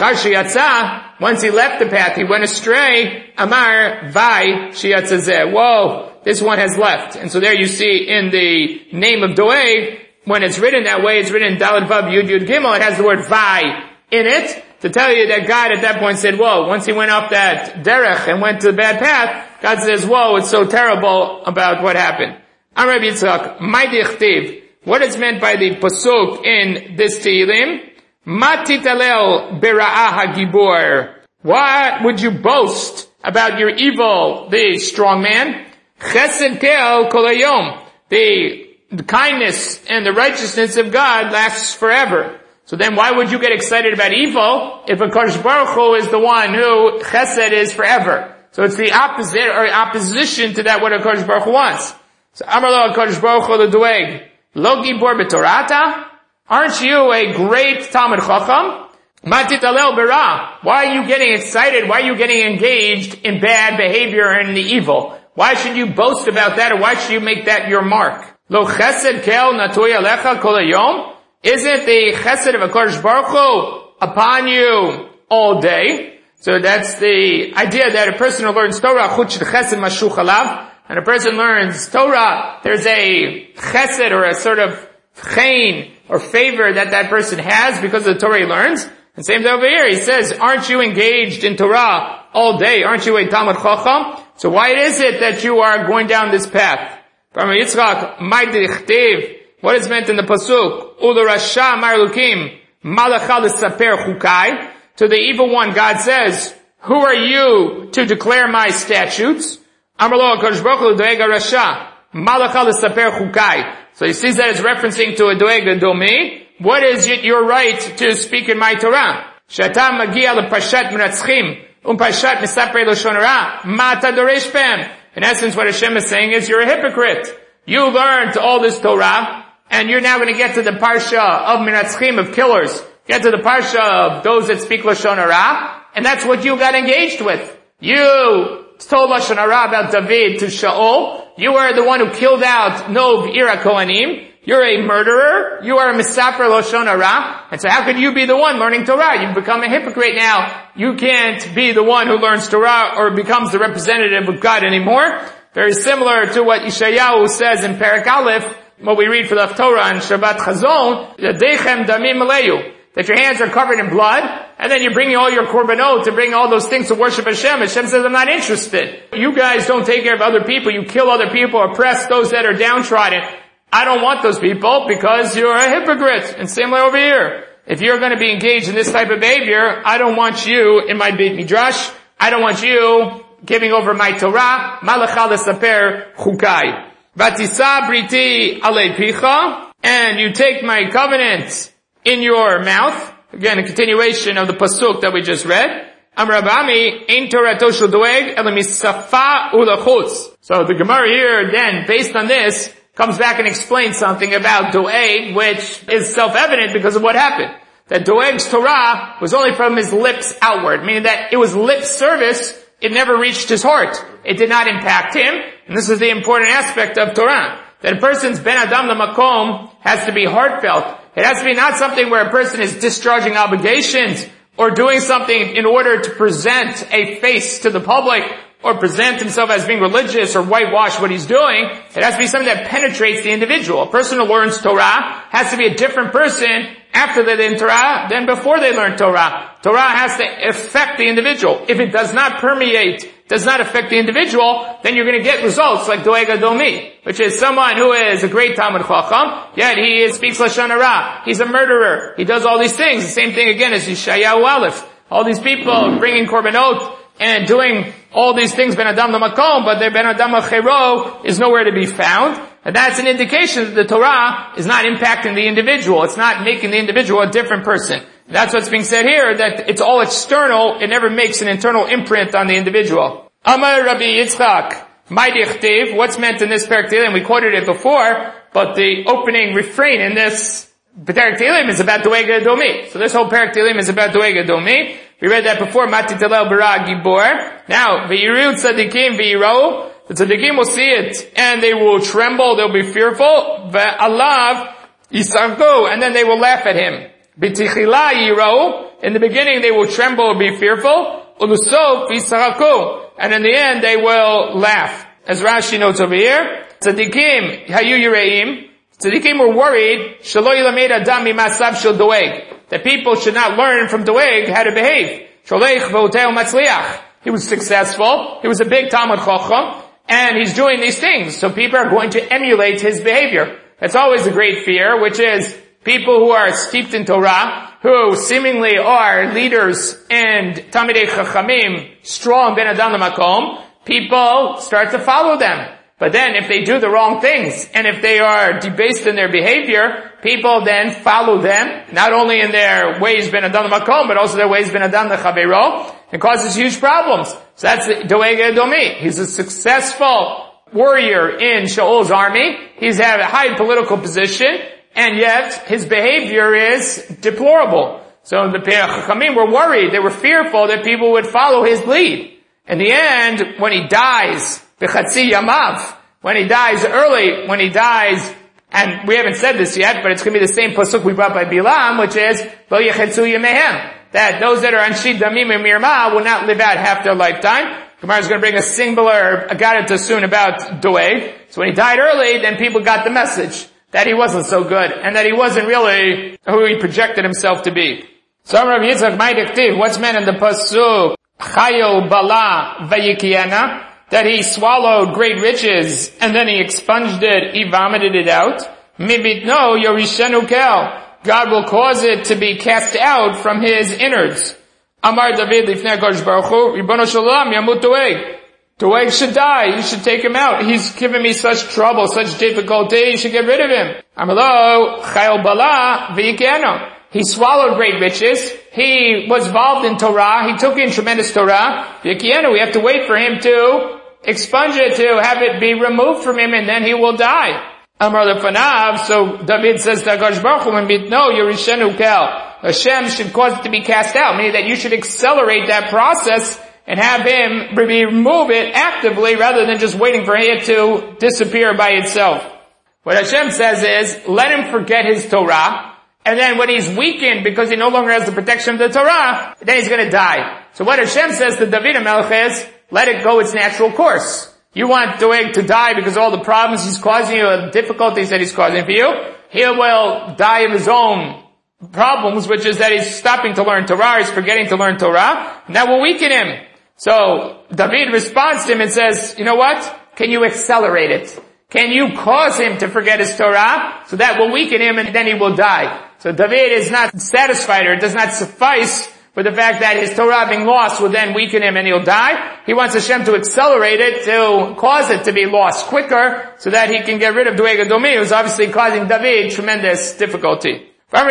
Once he left the path, he went astray. Amar Vai Shiyatzazeh. Whoa, this one has left. And so there you see in the name of Doeg, when it's written that way, it's written Daled Vav Yud Yud Gimel, it has the word Vai in it, to tell you that God at that point said, whoa, once he went off that derech and went to the bad path, God says, whoa, it's so terrible about what happened. I'm Rabbi Yitzchak, my dichtiv, what is meant by the pasuk in this Tehillim? Ma titalel bera'ah hagibor. What would you boast about your evil, the strong man? Chesed kel kol hayom. The, the kindness and the righteousness of God lasts forever. So then why would you get excited about evil if HaKadosh Baruch Hu is the one who chesed is forever? So it's the opposite or opposition to that what HaKadosh Baruch Hu wants. So Amar lo HaKadosh Baruch Hu l'doeg, lo gibor b'torata? Aren't you a great Talmid Chacham? Ma titalel berah. Why are you getting excited? Why are you getting engaged in bad behavior and the evil? Why should you boast about that, or why should you make that your mark? Lo chesed kel natui alecha kol hayom? Isn't the chesed of HaKadosh Baruch Hu upon you all day? So that's the idea that a person who learns Torah, chut chesed mashuch alav, and a person learns Torah, there's a chesed or a sort of chen or favor that that person has because of the Torah he learns. And same thing over here, he says, aren't you engaged in Torah all day? Aren't you a Talmid Chacham? So why is it that you are going down this path? Rabbi Yitzchak, my dichtiv, what is meant in the pasuk? Ula rasha marlukim malacha l'saper chukai. To the evil one, God says, "Who are you to declare my statutes?" Amar lo HaKadosh Baruch Hu doeg rasha malacha l'saper chukai. So he sees that it's referencing to a doeg adomi. What is it your right to speak in my Torah? Shata magia leparshat meratzchim u'parshat misaper lashon hara ma ata doresh b'hem. In essence, what Hashem is saying is, you're a hypocrite. You learned all this Torah, and you're now going to get to the parsha of Meratzchim, of killers. Get to the parsha of those that speak Lashon Hara, and that's what you got engaged with. You told Lashon Hara about David to Shaul. You are the one who killed out Nov Ira Kohanim. You're a murderer. You are a Misaper Lashon Hara. And so how could you be the one learning Torah? You've become a hypocrite now. You can't be the one who learns Torah or becomes the representative of God anymore. Very similar to what Yeshayahu says in Perek Aleph, what we read for the Torah and Shabbat Chazon, Yadechem damim aleyu, that your hands are covered in blood, and then you're bringing all your korbanot to bring all those things to worship Hashem. Hashem says, I'm not interested. You guys don't take care of other people. You kill other people, oppress those that are downtrodden. I don't want those people because you're a hypocrite. And similar over here. If you're going to be engaged in this type of behavior, I don't want you in my Beit Midrash. I don't want you giving over my Torah. Malacha l'saper chukai. Vatisa briti alei picha. And you take my covenant in your mouth. Again, a continuation of the pasuk that we just read. Am Rabami ein Torato shel doeg ela misafa ulachutz. So the Gemara here, then, based on this, comes back and explains something about Doeg, which is self-evident because of what happened. That Doeg's Torah was only from his lips outward, meaning that it was lip service, it never reached his heart. It did not impact him, and this is the important aspect of Torah. That a person's Ben Adam Lamakom has to be heartfelt. It has to be not something where a person is discharging obligations or doing something in order to present a face to the public or present himself as being religious or whitewash what he's doing. It has to be something that penetrates the individual. A person who learns Torah has to be a different person after they learn Torah than before they learn Torah. Torah has to affect the individual. If it does not permeate, does not affect the individual, then you're going to get results like Doeg Adomi, which is someone who is a great Talmid Chacham, yet he is, speaks Lashon Hara. He's a murderer. He does all these things. The same thing again as Yeshayahu Aleph. All these people bringing korbanot and doing all these things, Ben Adam Lamakom, but their Ben Adam Achero is nowhere to be found. And that's an indication that the Torah is not impacting the individual. It's not making the individual a different person. That's what's being said here, that it's all external. It never makes an internal imprint on the individual. Amar Rabbi Yitzchak, my dichtiv, what's meant in this Perek Tehillim? We quoted it before, but the opening refrain in this Perek Tehillim is about Doeg Adomi. So this whole Perek Tehillim is about Doeg Adomi. We read that before, Mati Talel Bara Gibor. Now, V'yiru Tzadikim V'yirou, the Tzadikim will see it, and they will tremble, they'll be fearful. V'alav Yisarku, and then they will laugh at him. B'tichila Yirou, in the beginning they will tremble and be fearful. U'lusof Yisaraku, and in the end they will laugh. as Rashi notes over here, tzadikim hayu yireim, tzadikim were worried, shelo yilamed adam mimasav shel doeg, that people should not learn from doeg how to behave. Sholech v'oteo matzliach. He was successful, he was a big Talmud Chacham, and he's doing these things, so people are going to emulate his behavior. That's always a great fear, which is people who are steeped in Torah, who seemingly are leaders and Talmidei Chachamim, strong Ben Adam L'Makom, people start to follow them. But then if they do the wrong things, and if they are debased in their behavior, people then follow them, not only in their ways Ben Adam L'Makom, but also their ways Ben Adam L'Chaveiro, and causes huge problems. So that's Doeg Edomi. He's a successful warrior in Shaul's army. He's had a high political position, and yet his behavior is deplorable. So the Chachamim were worried. They were fearful that people would follow his lead. In the end, when he dies, B'chatzi Yamav, when he dies early, when he dies, and we haven't said this yet, but it's going to be the same pasuk we brought by Bilam, which is, Lo Yechetzu Yamehem, that those that are Anshid Damim and Mirma will not live out half their lifetime. Gemara is going to bring a singular Agadata soon about Doeg. So when he died early, then people got the message that he wasn't so good, and that he wasn't really who he projected himself to be. So Rav Yitzchak Ma'idiktiv, what's meant in the pasuk, Chayo Bala Vayikiana, that he swallowed great riches, and then he expunged it, he vomited it out. Mibitno Yorishenu Kel, God will cause it to be cast out from his innards. Amar David Lifnei HaKadosh Baruch Hu, Ribono Shel Olam Yamut Doeg. Doeg should die. You should take him out. He's given me such trouble, such difficulty. You should get rid of him. Amalo Chayil Bala V'Yikeno. He swallowed great riches. He was involved in Torah. He took in tremendous Torah. V'Yikeno. We have to wait for him to expunge it, to have it be removed from him, and then he will die. Amar Lefanav. So David says to HaKadosh Baruch Hu, no, Yerishenu Kel. Hashem should cause it to be cast out, meaning that you should accelerate that process and have him remove it actively rather than just waiting for it to disappear by itself. What Hashem says is, let him forget his Torah, and then when he's weakened because he no longer has the protection of the Torah, then he's going to die. So what Hashem says to David HaMelech is, let it go its natural course. You want Doeg to die because of all the problems he's causing you, the difficulties that he's causing for you, he will die of his own problems, which is that he's stopping to learn Torah, he's forgetting to learn Torah, and that will weaken him. So David responds to him and says, you know what? Can you accelerate it? Can you cause him to forget his Torah? So that will weaken him and then he will die. So David is not satisfied, or it does not suffice with the fact that his Torah being lost will then weaken him and he'll die. He wants Hashem to accelerate it, to cause it to be lost quicker, so that he can get rid of Doeg Edomi, who's obviously causing David tremendous difficulty. Gam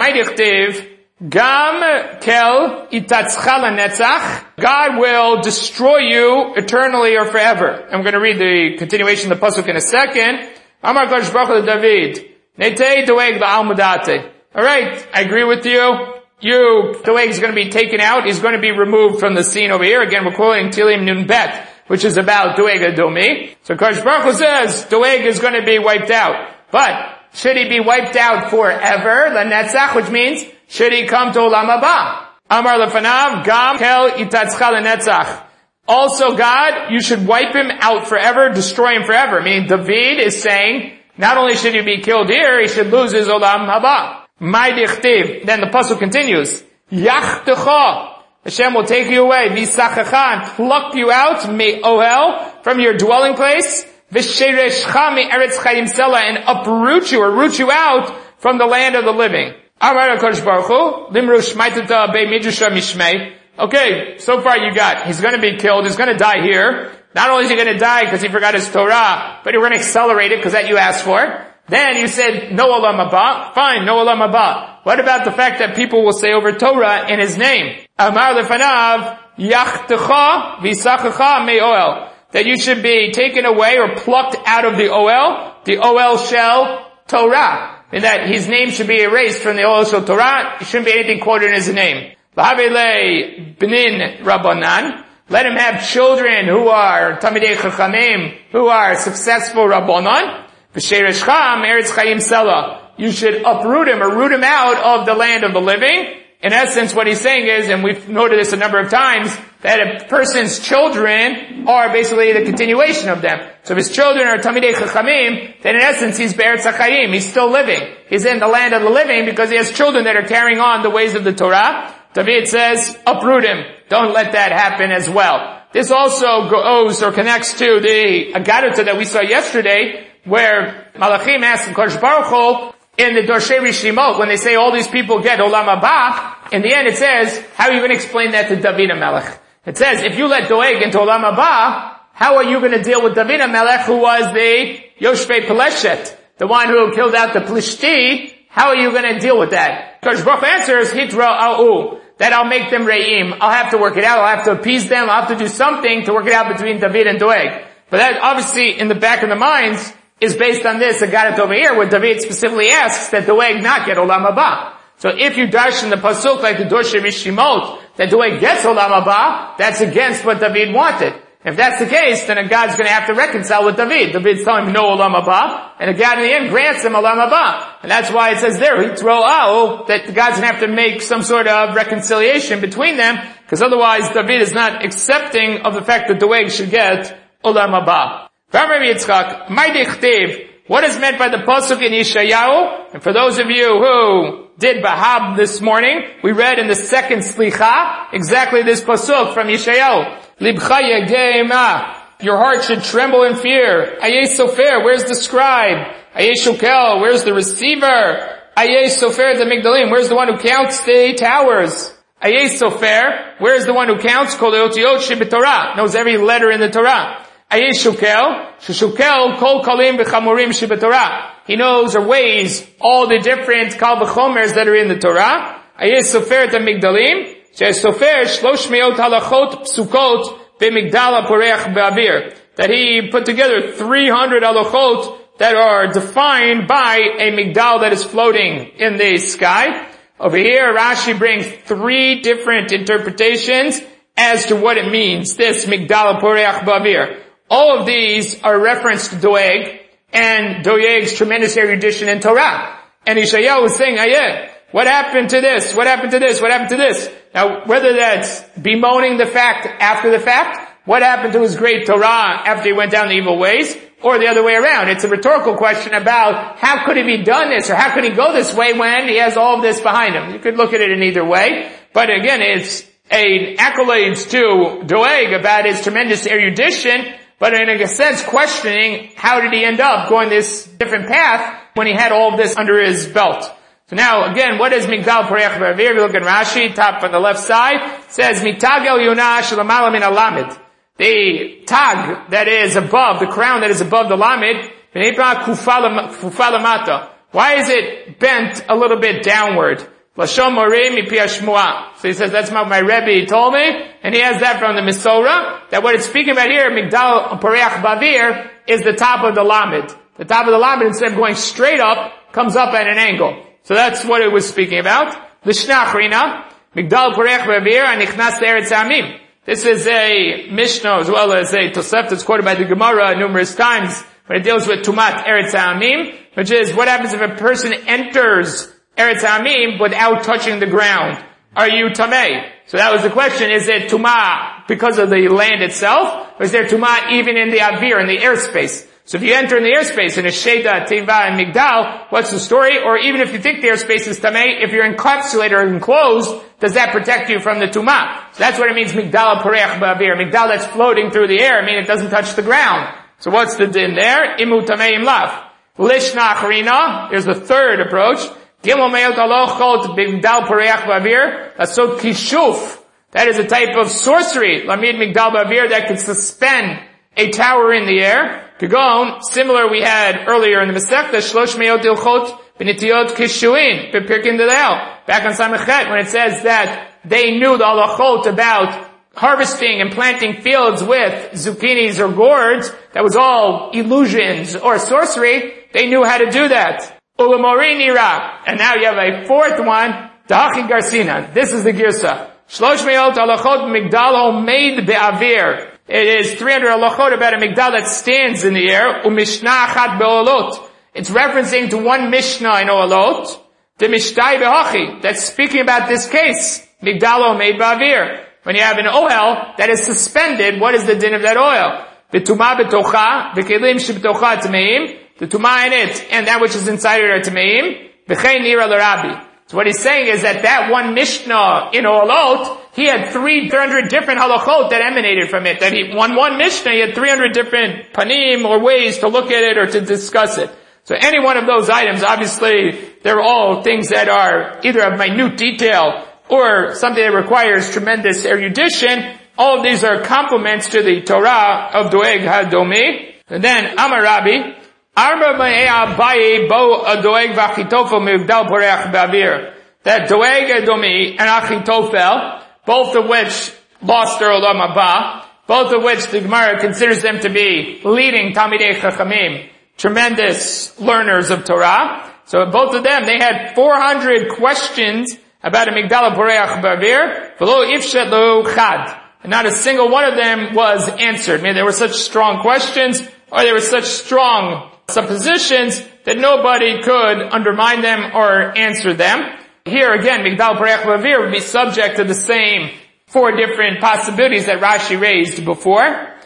kel itatzcha lenetzach. God will destroy you eternally or forever. I'm going to read the continuation of the pasuk in a second. Amar Kadosh Baruch Hu to David, Netei Doeg la'almudate. Alright, I agree with you. You, Doeg is going to be taken out. He's going to be removed from the scene over here. Again, we're quoting Tilim Nun Bet, which is about Doeg Edomi. So Kadosh Baruch Hu says Doeg is going to be wiped out. But should he be wiped out forever? Lenetzach, which means, should he come to Olam Haba? Amar Lefanav, Gam Kel Itatzcha Lenetzach. Also God, you should wipe him out forever, destroy him forever. Meaning David is saying, not only should he be killed here, he should lose his Olam Haba. My dichtiv. Then the pasuk continues, Yachtecha. Hashem will take you away, Visachacha, and pluck you out, me ohel, from your dwelling place, V'shereshcha mi eretz chayim sela, and uproot you or root you out from the land of the living. Amar HaKadosh Baruch Hu, Limru shmaitata be midrasha mishmei. Okay, so far you got, he's going to be killed, he's going to die here. Not only is he going to die because he forgot his Torah, but you're going to accelerate it because that you asked for. Then you said, no olam haba. Fine, no olam haba. What about the fact that people will say over Torah in his name? Amar lefanav, yachtecha v'sachacha me'oel. That you should be taken away or plucked out of the oel, the oel shel Torah. And that his name should be erased from the oel shel Torah. It shouldn't be anything quoted in his name. L'havele b'nin rabbanan. Let him have children who are Talmidei Chachamim, who are successful Rabbanon. V'shereshcham eretz chayim sela. You should uproot him or root him out of the land of the living. In essence, what he's saying is, and we've noted this a number of times, that a person's children are basically the continuation of them. So if his children are Talmidei Chachamim, then in essence he's Be'eretz HaChaim. He's still living. He's in the land of the living because he has children that are carrying on the ways of the Torah. David says, uproot him. Don't let that happen as well. This also goes or connects to the Agadah that we saw yesterday, where Malachim asked Kodesh Baruch Hu in the Dorshei Rishimot, when they say all these people get Olam Haba, in the end it says, how are you going to explain that to David HaMelech? It says, if you let Doeg into Olam Haba, how are you going to deal with David HaMelech, who was the Yoshvei Peleshet, the one who killed out the Plishti? How are you going to deal with that? Kodesh Baruch Hu answers, Hitra A'u, that I'll make them Re'im. I'll have to work it out. I'll have to appease them. I'll have to do something to work it out between David and Doeg. But that obviously in the back of the minds is based on this Agadah over here, where David specifically asks that Doeg not get Olam Haba. So if you dash in the pasuk like the Dorshei Rishimot, that Doeg gets Olam Haba, that's against what David wanted. If that's the case, then a God's going to have to reconcile with David. David's telling him no Olam Haba, and a God in the end grants him Olam Haba. And that's why it says there, Hitro Ao, that God's going to have to make some sort of reconciliation between them, because otherwise David is not accepting of the fact that Doeg should get Olam Haba. Rabbi Yitzchak, my dichtiv, what is meant by the pasuk in Yeshayahu? And for those of you who did Bahab this morning, we read in the second Slicha exactly this pasuk from Yeshayahu. Libcha yegema, your heart should tremble in fear. Ayeh Sofer, where's the scribe? Ayeh Shukel, where's the receiver? Ayeh Sofer the Migdalim, where's the one who counts the towers? Ayeh Sofer, where's the one who counts Kol Otiot Shebetorah, knows every letter in the Torah? Ayeh Shukel, Shukel Kol Kalim B'Chamurim Shebetorah, he knows or weighs all the different Kal V'Chomers that are in the Torah. Ayeh Sofer the Migdalim, Shesofer Shlosh Meot Halachot Psukot B'Migdal HaPoreach Ba'avir, that he put together three hundred halachot that are defined by a Migdal that is floating in the sky. Over here, Rashi brings three different interpretations as to what it means, this Migdal HaPoreach Ba'avir. All of these are reference to Doeg and Doeg's tremendous erudition in Torah. And Yeshayahu was saying, Ayeh, what happened to this? What happened to this? What happened to this? Now, whether that's bemoaning the fact after the fact, what happened to his great Torah after he went down the evil ways, or the other way around. It's a rhetorical question about how could he be done this, or how could he go this way when he has all of this behind him. You could look at it in either way, but again, it's an accolade to Doeg about his tremendous erudition, but in a sense questioning how did he end up going this different path when he had all of this under his belt. So now, again, what is Migdal Poreach Ba'avir? We look at Rashi, top on the left side, it says, Mitagel Yonah Shalomala Min Alamid. The tag that is above, the crown that is above the Lamed, why is it bent a little bit downward? So he says, that's what my Rebbe told me, and he has that from the Mesorah, that what it's speaking about here, Migdal Poreach Ba'avir, is the top of the Lamed. The top of the Lamed, instead of going straight up, comes up at an angle. So that's what it was speaking about. Lishna Achrina, Migdal Poreach Ba'avir, Anichnas Eretz Amim. This is a Mishnah as well as a Tosefta that's quoted by the Gemara numerous times when it deals with Tumat Eretz Amim, which is what happens if a person enters Eretz Amim without touching the ground. Are you Tameh? So that was the question, is it Tumah because of the land itself, or is there Tumah even in the Avir, in the airspace? So if you enter in the airspace in a Sheda, Teva, and Migdal, what's the story? Or even if you think the airspace is Tameh, if you're encapsulated or enclosed, does that protect you from the Tumah? So that's what it means, Migdal Poreach Ba'avir. Migdal that's floating through the air, I mean it doesn't touch the ground. So what's the din there? Imu Tameh Im Lav. Lishna Achrina, there's the third approach. Gimel Meot Alochot Migdal Poreach Ba'avir. That's so Kishuf. That is a type of sorcery. Lamid Migdal Ba'avir that can suspend a tower in the air. Kagon, similar we had earlier in the Masechta, Shlosh Meot Ilchot B'nitiyot Kishuin, B'pirkin Delel, back on Samachet, when it says that they knew the halachot about harvesting and planting fields with zucchinis or gourds, that was all illusions or sorcery, they knew how to do that. Ulamori Nira, and now you have a fourth one, Dachi Garsina. This is the Girsa. Shlosh Meot Halachot Migdal Homeid Be'avir. It is three hundred halachot about a Migdal that stands in the air. Umishna achat be'olot. It's referencing to one Mishnah in Olot. The Mishtai be'hachi. That's speaking about this case. Migdal homeid ba'avir. When you have an oil that is suspended, what is the din of that oil? V'tumah b'tocha, v'kelim sheb'tocha tameim, the tumah in it, and that which is inside it are tameim, v'chein nira l'Rabbi. So what he's saying is that that one Mishnah in Olot, he had three hundred different halachot that emanated from it. That he, one, one Mishnah, he had three hundred different panim or ways to look at it or to discuss it. So any one of those items, obviously, they're all things that are either of minute detail or something that requires tremendous erudition. All of these are complements to the Torah of Doeg HaDomi. And then, Amar Rabbi, Arba Ma'ei Abaye Bo Doeg V'Achitofel Migdal Poreach Ba'avir. That Doeg HaDomi and Achitofel, both of which lost their Olam Haba, both of which the Gemara considers them to be leading Talmidei Chachamim, tremendous learners of Torah. So both of them, they had four hundred questions about a Migdal Poreach Ba'avir, V'lo Ifshet Lo Chad. And not a single one of them was answered. I mean, there were such strong questions, or there were such strong suppositions that nobody could undermine them or answer them. Here again, Migdal Poreach Ba'avir would be subject to the same four different possibilities that Rashi raised before.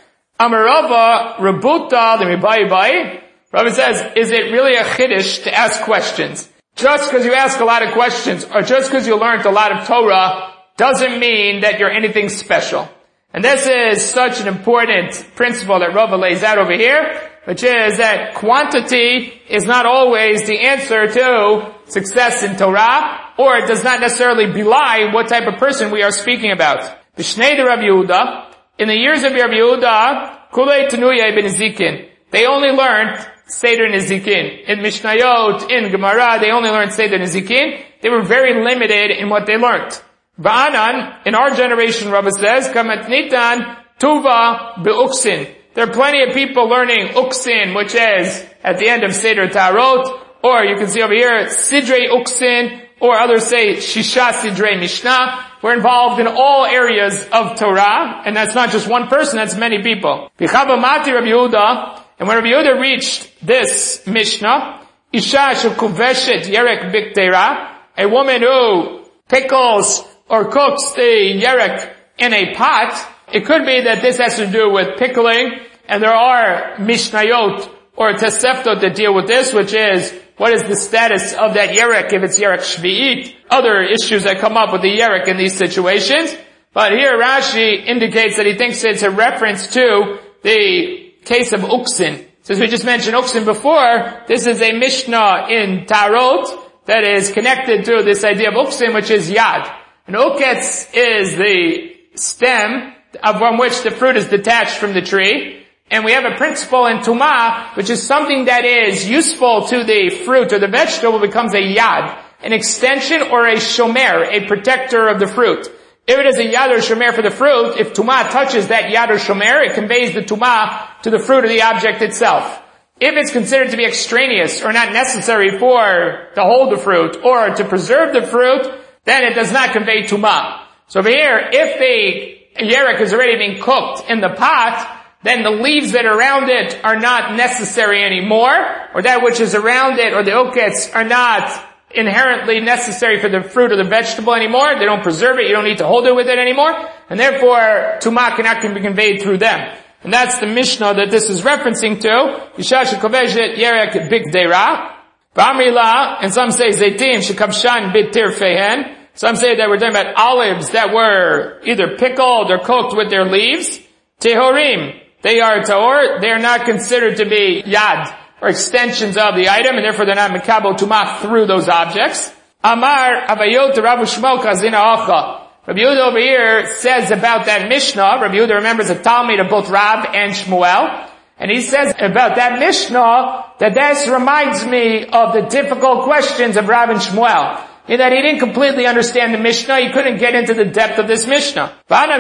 Amarava Rabuta the Mibai Bai. Rabbi says, is it really a chiddush to ask questions? Just because you ask a lot of questions, or just because you learned a lot of Torah, doesn't mean that you're anything special. And this is such an important principle that Rava lays out over here, which is that quantity is not always the answer to success in Torah, or it does not necessarily belie what type of person we are speaking about. B'shnei de Rabbi Yehuda, in the years of Rabbi Yehuda, Kulei Tenuya ben Zikin, they only learned Seder Nezikin. In Mishnayot, in Gemara, they only learned Seder Nezikin. They were very limited in what they learned. Ba'anan, in our generation, Rabbi says, Kamat Nitan Tuva Be'uksin. There are plenty of people learning Uksin, which is at the end of Seder Tarot, or you can see over here, Sidrei Uksin, or others say Shisha Sidrei Mishnah. We're involved in all areas of Torah, and that's not just one person, that's many people. B'chabamati Rabbi Yehuda, and when Rabbi Yehuda reached this Mishnah, Isha shekuveshet yerek biktera, a woman who pickles or cooks the yerek in a pot, it could be that this has to do with pickling, and there are Mishnayot or Toseftot that deal with this, which is, what is the status of that yerek if it's yerek shvi'it, other issues that come up with the yerek in these situations. But here Rashi indicates that he thinks it's a reference to the case of Uksin. Since we just mentioned Uksin before, this is a Mishnah in Tarot that is connected to this idea of Uksin, which is Yad. And Uketz is the stem from which the fruit is detached from the tree. And we have a principle in Tumah, which is something that is useful to the fruit or the vegetable becomes a Yad, an extension or a Shomer, a protector of the fruit. If it is a Yad or Shomer for the fruit, if Tumah touches that Yad or Shomer, it conveys the Tumah to the fruit of the object itself. If it's considered to be extraneous or not necessary for to hold the fruit or to preserve the fruit, then it does not convey Tumah. So over here, if the yerek is already being cooked in the pot, then the leaves that are around it are not necessary anymore, or that which is around it or the oketz are not inherently necessary for the fruit or the vegetable anymore. They don't preserve it. You don't need to hold it with it anymore. And therefore, Tumah cannot be conveyed through them. And that's the Mishnah that this is referencing to. Isha shekovejet yerek bikdeira. B'amrila, and some say zaitim shekavshan bitir fehen. Some say that we're talking about olives that were either pickled or cooked with their leaves. Tehorim, they are tahor. They are not considered to be yad, or extensions of the item, and therefore they're not mekabel tumah through those objects. Amar avayot Rav Shmuel kazina acha. Rabbi Yehuda over here says about that Mishnah, Rabbi Yehuda remembers a Talmud of both Rab and Shmuel, and he says about that Mishnah that this reminds me of the difficult questions of Rab and Shmuel, in that he didn't completely understand the Mishnah, he couldn't get into the depth of this Mishnah.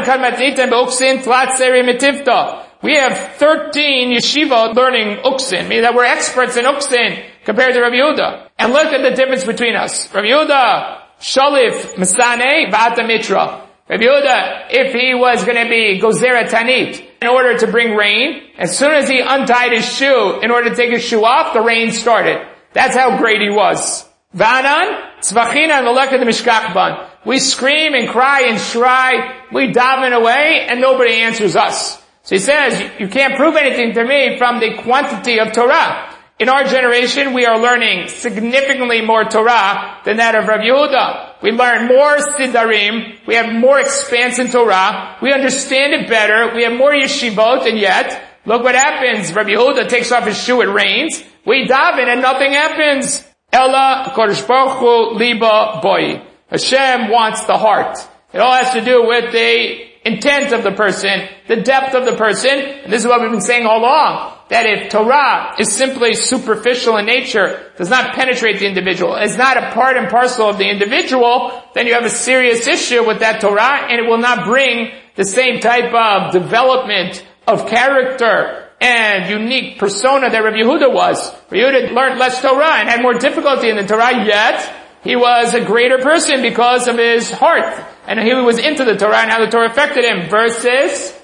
We have thirteen yeshiva learning Uksin, meaning that we're experts in Uksin compared to Rabbi Yehuda. And look at the difference between us. Rabbi Yehuda, Shalif, Masane, V'ata Mitra. Rabbi Yehuda, if he was going to be Gozera Tanit, in order to bring rain, as soon as he untied his shoe, in order to take his shoe off, the rain started. That's how great he was. V'anan, Tzvachina, and the Lekad Mishkachban. We scream and cry and shry. We daven away and nobody answers us. So he says, you can't prove anything to me from the quantity of Torah. In our generation, we are learning significantly more Torah than that of Rabbi Yehuda. We learn more Sidarim. We have more expanse in Torah. We understand it better. We have more yeshivot, and yet, look what happens. Rabbi Yehuda takes off his shoe, it rains. We daven and nothing happens. Ella Kodesh Baruch Hu Liba Boi. Hashem wants the heart. It all has to do with the intent of the person, the depth of the person. And this is what we've been saying all along. That if Torah is simply superficial in nature, does not penetrate the individual, is not a part and parcel of the individual, then you have a serious issue with that Torah, and it will not bring the same type of development of character and unique persona that Rabbi Yehuda was. Rabbi Yehuda learned less Torah and had more difficulty in the Torah, yet he was a greater person because of his heart. And he was into the Torah and how the Torah affected him, versus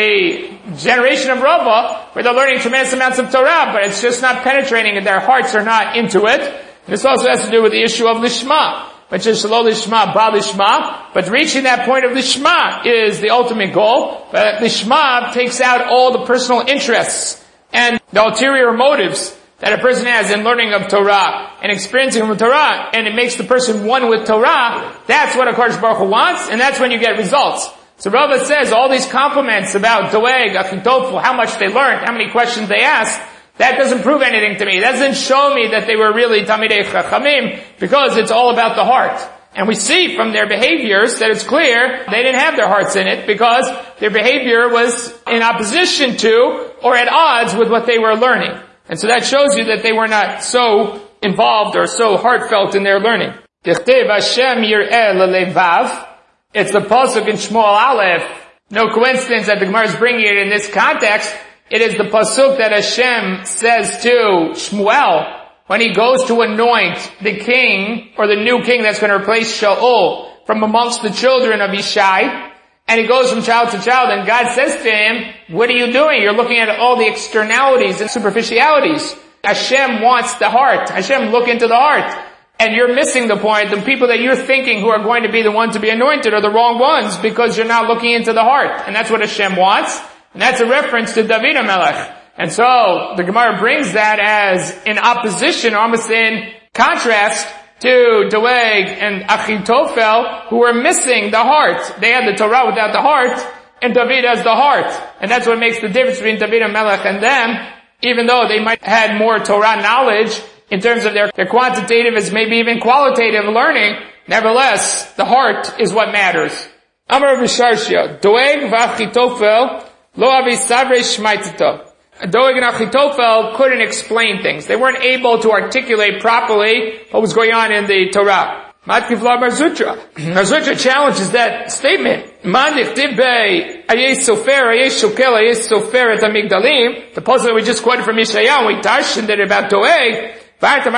the generation of Rava, where they're learning tremendous amounts of Torah, but it's just not penetrating and their hearts are not into it. And this also has to do with the issue of Lishma, which is Shelo Lishma, Ba Lishma. But reaching that point of Lishma is the ultimate goal. But Lishma takes out all the personal interests and the ulterior motives that a person has in learning of Torah and experiencing of Torah, and it makes the person one with Torah. That's what HaKadosh Baruch Hu wants, and that's when you get results. So Rava says all these compliments about Doeg, Achitofel, how much they learned, how many questions they asked, that doesn't prove anything to me. That doesn't show me that they were really Talmidei Chachamim, because it's all about the heart. And we see from their behaviors that it's clear they didn't have their hearts in it, because their behavior was in opposition to or at odds with what they were learning. And so that shows you that they were not so involved or so heartfelt in their learning. Tichtiv Hashem Yir'eh L'Levav. It's the pasuk in Shmuel Aleph. No coincidence that the Gemara is bringing it in this context. It is the pasuk that Hashem says to Shmuel when he goes to anoint the king, or the new king that's going to replace Shaul, from amongst the children of Yishai. And he goes from child to child, and God says to him, what are you doing? You're looking at all the externalities and superficialities. Hashem wants the heart. Hashem, look into the heart. And you're missing the point. The people that you're thinking who are going to be the ones to be anointed are the wrong ones, because you're not looking into the heart. And that's what Hashem wants. And that's a reference to David HaMelech. And so the Gemara brings that as in opposition, almost in contrast, to Doeg and Achitofel, who were missing the heart. They had the Torah without the heart, and David has the heart. And that's what makes the difference between David HaMelech and them, even though they might have had more Torah knowledge in terms of their, their quantitative as maybe even qualitative learning. Nevertheless, the heart is what matters. Amar B'Sharshia, Doeg v'Achitofel lo avisavrei shmaitito. Doeg and Achitofel couldn't explain things. They weren't able to articulate properly what was going on in the Torah. Matkiv la Mar Zutra. Mar Zutra challenges that statement. Man dichtiv bei ayes sofer, ayes shokel, ayes sofer et amigdalim. The puzzle that we just quoted from Yeshayahu, we darshaned it about Doeg. You tell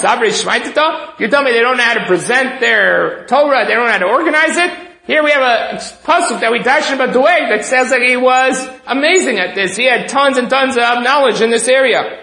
me they don't know how to present their Torah, they don't know how to organize it? Here we have a pasuk that we darshan about Doeg that says that he was amazing at this. He had tons and tons of knowledge in this area.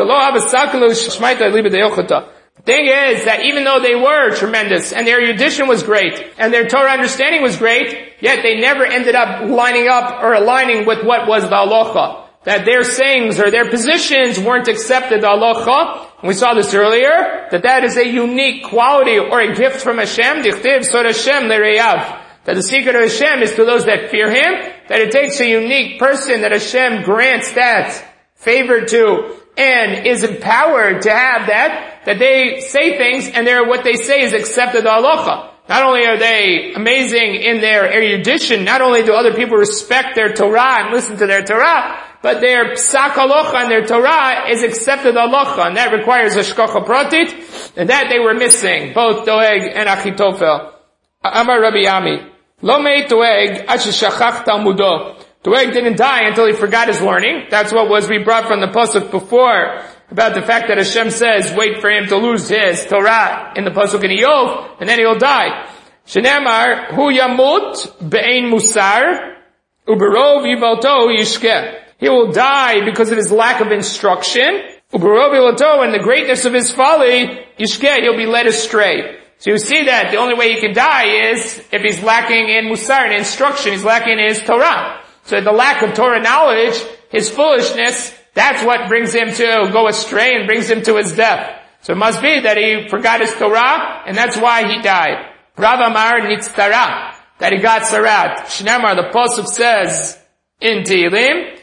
The thing is that even though they were tremendous and their erudition was great and their Torah understanding was great, yet they never ended up lining up or aligning with what was the halacha. That their sayings or their positions weren't accepted the halacha. And we saw this earlier, that that is a unique quality or a gift from Hashem. Dichtiv sod Hashem lereyav. That the secret of Hashem is to those that fear Him, that it takes a unique person that Hashem grants that favor to, and is empowered to have that, that they say things, and they're, what they say is accepted the halacha. Not only are they amazing in their erudition, not only do other people respect their Torah and listen to their Torah, but their psak halacha and their Torah is accepted halacha, and that requires hashgacha pratit, and that they were missing, both Doeg and Achitofel. Amar Rabbi Ami. Lo mei Doeg ad sheshachach talmudo. Doeg didn't die until he forgot his learning. That's what was we brought from the pasuk before about the fact that Hashem says, wait for him to lose his Torah in the pasuk in Iyov, and then he'll die. Shenemar hu yamut be'ein musar uberov yivalto yishkeh. He will die because of his lack of instruction. Uberov yivalto, and the greatness of his folly, yishkeh, he'll be led astray. So you see that the only way he can die is if he's lacking in musar, in instruction, he's lacking in his Torah. So the lack of Torah knowledge, his foolishness, that's what brings him to go astray and brings him to his death. So it must be that he forgot his Torah, and that's why he died. Rav Amar nitztara, that he got sarat. Shnemar, the pasuk says in Tehillim,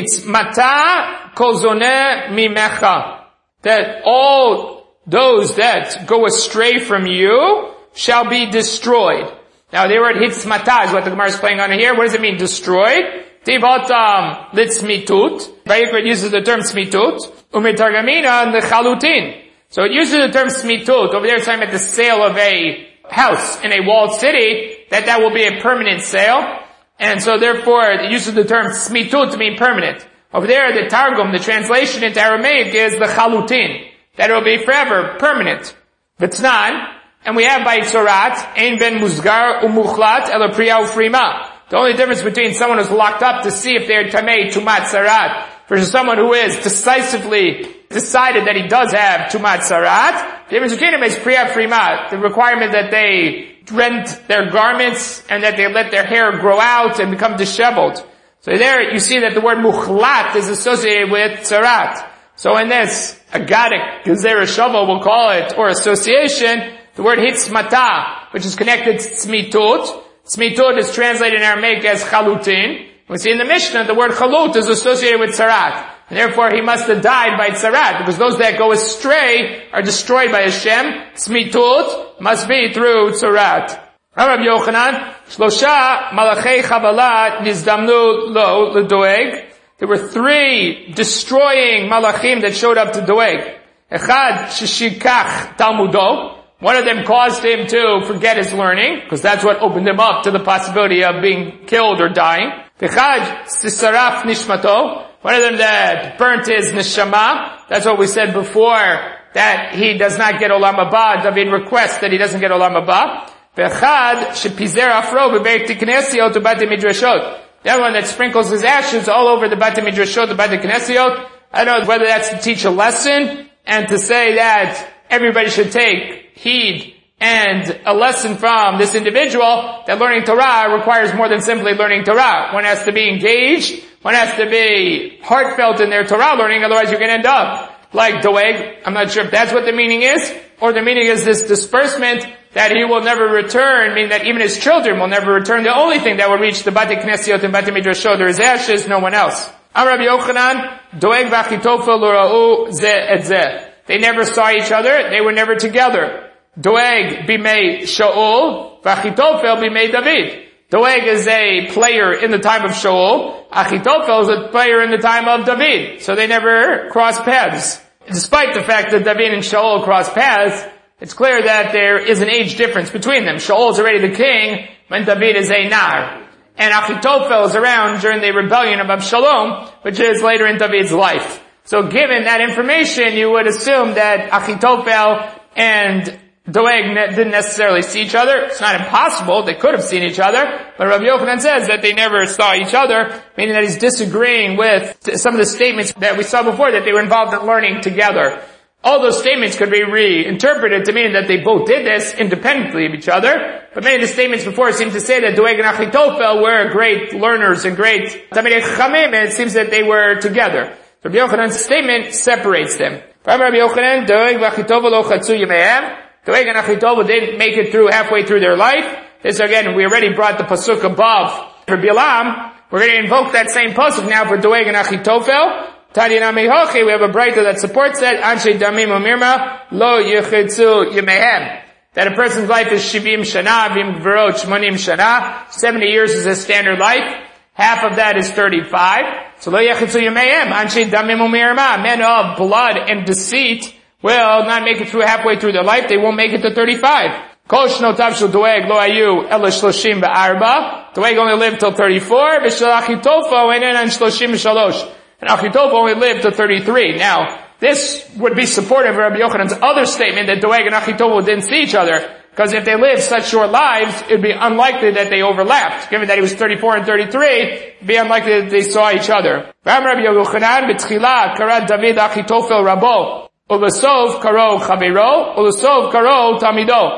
hitzmata kol zoneh mimecha, that all those that go astray from you shall be destroyed. Now the word hitzmata is what the Gemara is playing on here. What does it mean, destroyed? Tivotam litzmitut. Vayikra uses the term smitut. Umitargamina nechalutin. So it uses the term smitut. Over there it's talking about the sale of a house in a walled city, that that will be a permanent sale. And so therefore it uses the term smitut to mean permanent. Over there the Targum, the translation into Aramaic is the chalutin, that it will be forever, permanent. V'tznan, and we have by Tzorat, ein ben muzgar umuchlat ela priya ufrima. The only difference between someone who's locked up to see if they're tamei tumat sarat versus someone who is decisively decided that he does have tumat sarat, the difference between them is priya frima, the requirement that they rent their garments and that they let their hair grow out and become disheveled. So there you see that the word muchlat is associated with sarat. So in this agadic gezerah shava we'll call it, or association, the word hitzmata, which is connected to smitut. Smitut is translated in Aramaic as chalutin. We see in the Mishnah the word chalut is associated with tzarat. And therefore he must have died by tzarat, because those that go astray are destroyed by Hashem. Smitut must be through tzarat. Rabbi Yochanan, Shlosha malachei chavala nizdamnu lo ledoeg. There were three destroying malachim that showed up to Doeg. Echad shishikach talmudo. One of them caused him to forget his learning, because that's what opened him up to the possibility of being killed or dying. Echad sisaraf nishmato. One of them that burnt his neshama. That's what we said before, that he does not get olam haba. David requests that he doesn't get olam haba. Echad shepizer afro b'beit knesiyot u'bate midrashot. The other one that sprinkles his ashes all over the Bate Midrashot, the Bate Knesiot. I don't know whether that's to teach a lesson and to say that everybody should take heed and a lesson from this individual, that learning Torah requires more than simply learning Torah. One has to be engaged, one has to be heartfelt in their Torah learning, otherwise you're going to end up like Doeg. I'm not sure if that's what the meaning is, or the meaning is this disbursement, that he will never return, meaning that even his children will never return. The only thing that will reach the Bate Knesiot and Bate Midrashot are his ashes, no one else. Amar Rabbi Yochanan, Doeg v'Achitofel lo ra'u ze et ze. They never saw each other, they were never together. Doeg bimei Shaul, v'Achitofel bimei David. Doeg is a player in the time of Shaul, Achitofel is a player in the time of David. So they never crossed paths. Despite the fact that David and Shaul crossed paths, it's clear that there is an age difference between them. Shaul is already the king when David is a nar. And Achitophel is around during the rebellion of Absalom, which is later in David's life. So given that information, you would assume that Achitophel and Doeg ne- didn't necessarily see each other. It's not impossible. They could have seen each other. But Rabbi Yochanan says that they never saw each other, meaning that he's disagreeing with some of the statements that we saw before, that they were involved in learning together. All those statements could be reinterpreted to mean that they both did this independently of each other. But many of the statements before seem to say that Doeg and Achitophel were great learners and great Talmidei Chachamim, and it seems that they were together. Rabbi Yochanan's statement separates them. Rabbi Yochanan, Doeg v'Achitophel lo chatzu yameim. Doeg and Achitophel didn't make it through halfway through their life. This again, we already brought the pasuk above for Bilam. We're going to invoke that same pasuk now for Doeg and Achitophel. Tadina mehochi, we have a braita that supports that. Anshe damim umirma lo yechitzu yamehem. That a person's life is shivim shana, vim gverot shmonim shana. Seventy years is a standard life. Half of that is thirty-five. So lo yechitzu yamehem. Anshe damim umirma. Men of blood and deceit will not make it through halfway through their life. They won't make it to thirty-five. Kol shnotav shel Doeg lo ayu ela shloshim ve'arba. Doeg only lived till thirty-four. V'shel Achitophel einen shloshim v'shalosh. And Achitophel only lived to thirty-three. Now, this would be supportive of Rabbi Yochanan's other statement that Doeg and Achitophel didn't see each other. Because if they lived such short lives, it would be unlikely that they overlapped. Given that he was thirty-four and thirty-three, it would be unlikely that they saw each other. Rabbi Yochanan, b'tchila karat David Achitophel rabo. Ulasov karo chavero, ulasov karo tamido.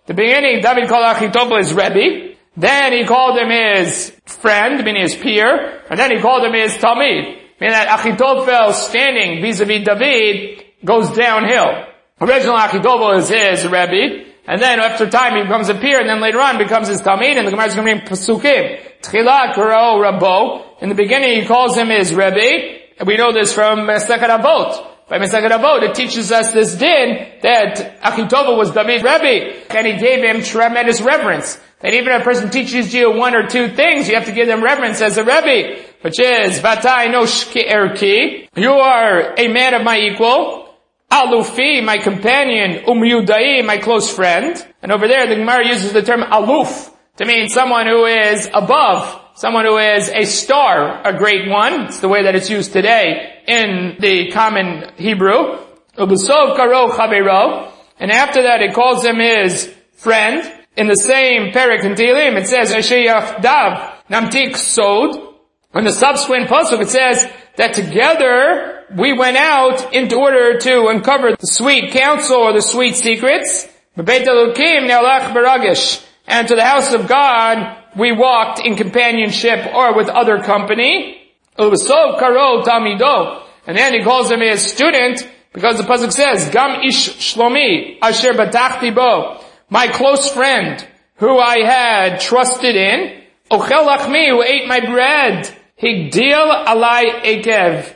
The beginning, David called Achitophel his Rebbe. Then he called him his friend, meaning his peer. And then he called him his Talmid. Meaning that Achitophel's standing vis-a-vis David goes downhill. Original Achitophel is his Rebbe. And then after time he becomes a peer, and then later on becomes his Talmid, and the Gemara is going to bring Pesukim. Tchila Karo Rabbo. In the beginning he calls him his Rebbe. And we know this from Masechet Avot. By Masechet Avot, it teaches us this din that Achitophel was David's Rebbe, and he gave him tremendous reverence. That even if a person teaches you one or two things, you have to give them reverence as a Rebbe, which is, Vatai no shke'erki, you are a man of my equal, Alufi, my companion, Umyudai, my close friend. And over there, the Gemara uses the term Aluf, to mean someone who is above, someone who is a star, a great one. It's the way that it's used today in the common Hebrew. Ubusov karo chavero. And after that, it calls him his friend. In the same Perek in Tehillim, it says, Asher yachdav namtik sod. In the subsequent pasuk, it says that together we went out in order to uncover the sweet counsel or the sweet secrets. Bebeit Elokim ne'alach beragesh. And to the house of God, we walked in companionship or with other company. Ubusov karo tamido. And then he calls him his student, because the pasuk says, Gam ish shlomi asher batachti bo. My close friend, who I had trusted in, Ochel lachmi, who ate my bread, Higdil alai ekev.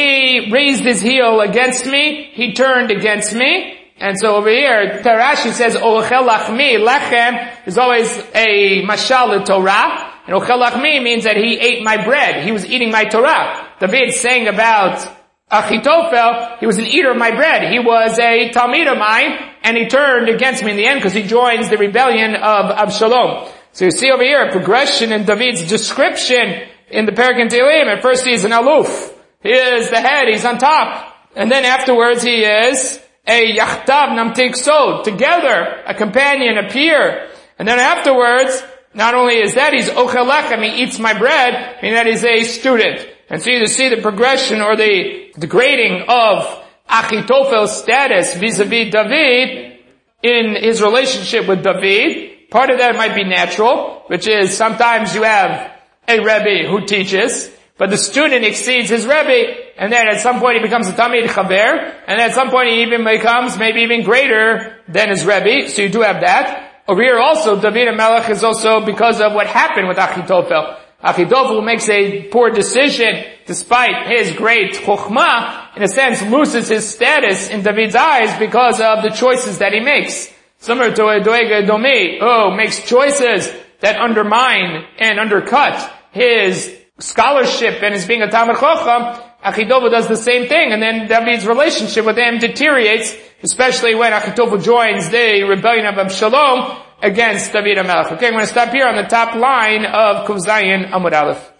He raised his heel against me, he turned against me. And so over here, Tarashi says, Ochel lachmi, lechem is always a mashal Torah. And Ochel lachmi means that he ate my bread, he was eating my Torah. David saying about Achitophel, he was an eater of my bread. He was a Talmid of mine, and he turned against me in the end because he joins the rebellion of Absalom. So you see over here a progression in David's description in the Perek in Tehillim. At first he is an aluf. He is the head, he's on top. And then afterwards he is a yachtav namtik sod, together, a companion, a peer. And then afterwards, not only is that, he's ochel lechem, he eats my bread, meaning that he's a student. And so you see the progression or the degrading of Achitophel's status vis-a-vis David in his relationship with David. Part of that might be natural, which is sometimes you have a Rebbe who teaches, but the student exceeds his Rebbe, and then at some point he becomes a Talmid Chaver, and at some point he even becomes maybe even greater than his Rebbe, so you do have that. Over here also, David HaMelech is also because of what happened with Achitophel. Achitophel makes a poor decision despite his great chokhmah, in a sense loses his status in David's eyes because of the choices that he makes. Similar to a Doeg Edomi, who makes choices that undermine and undercut his scholarship and his being a Talmid Chacham. Achitophel does the same thing, and then David's relationship with him deteriorates, especially when Achitophel joins the rebellion of Absalom against David HaMelech. Okay, I'm going to stop here on the top line of Kuf Zayin Amud Aleph.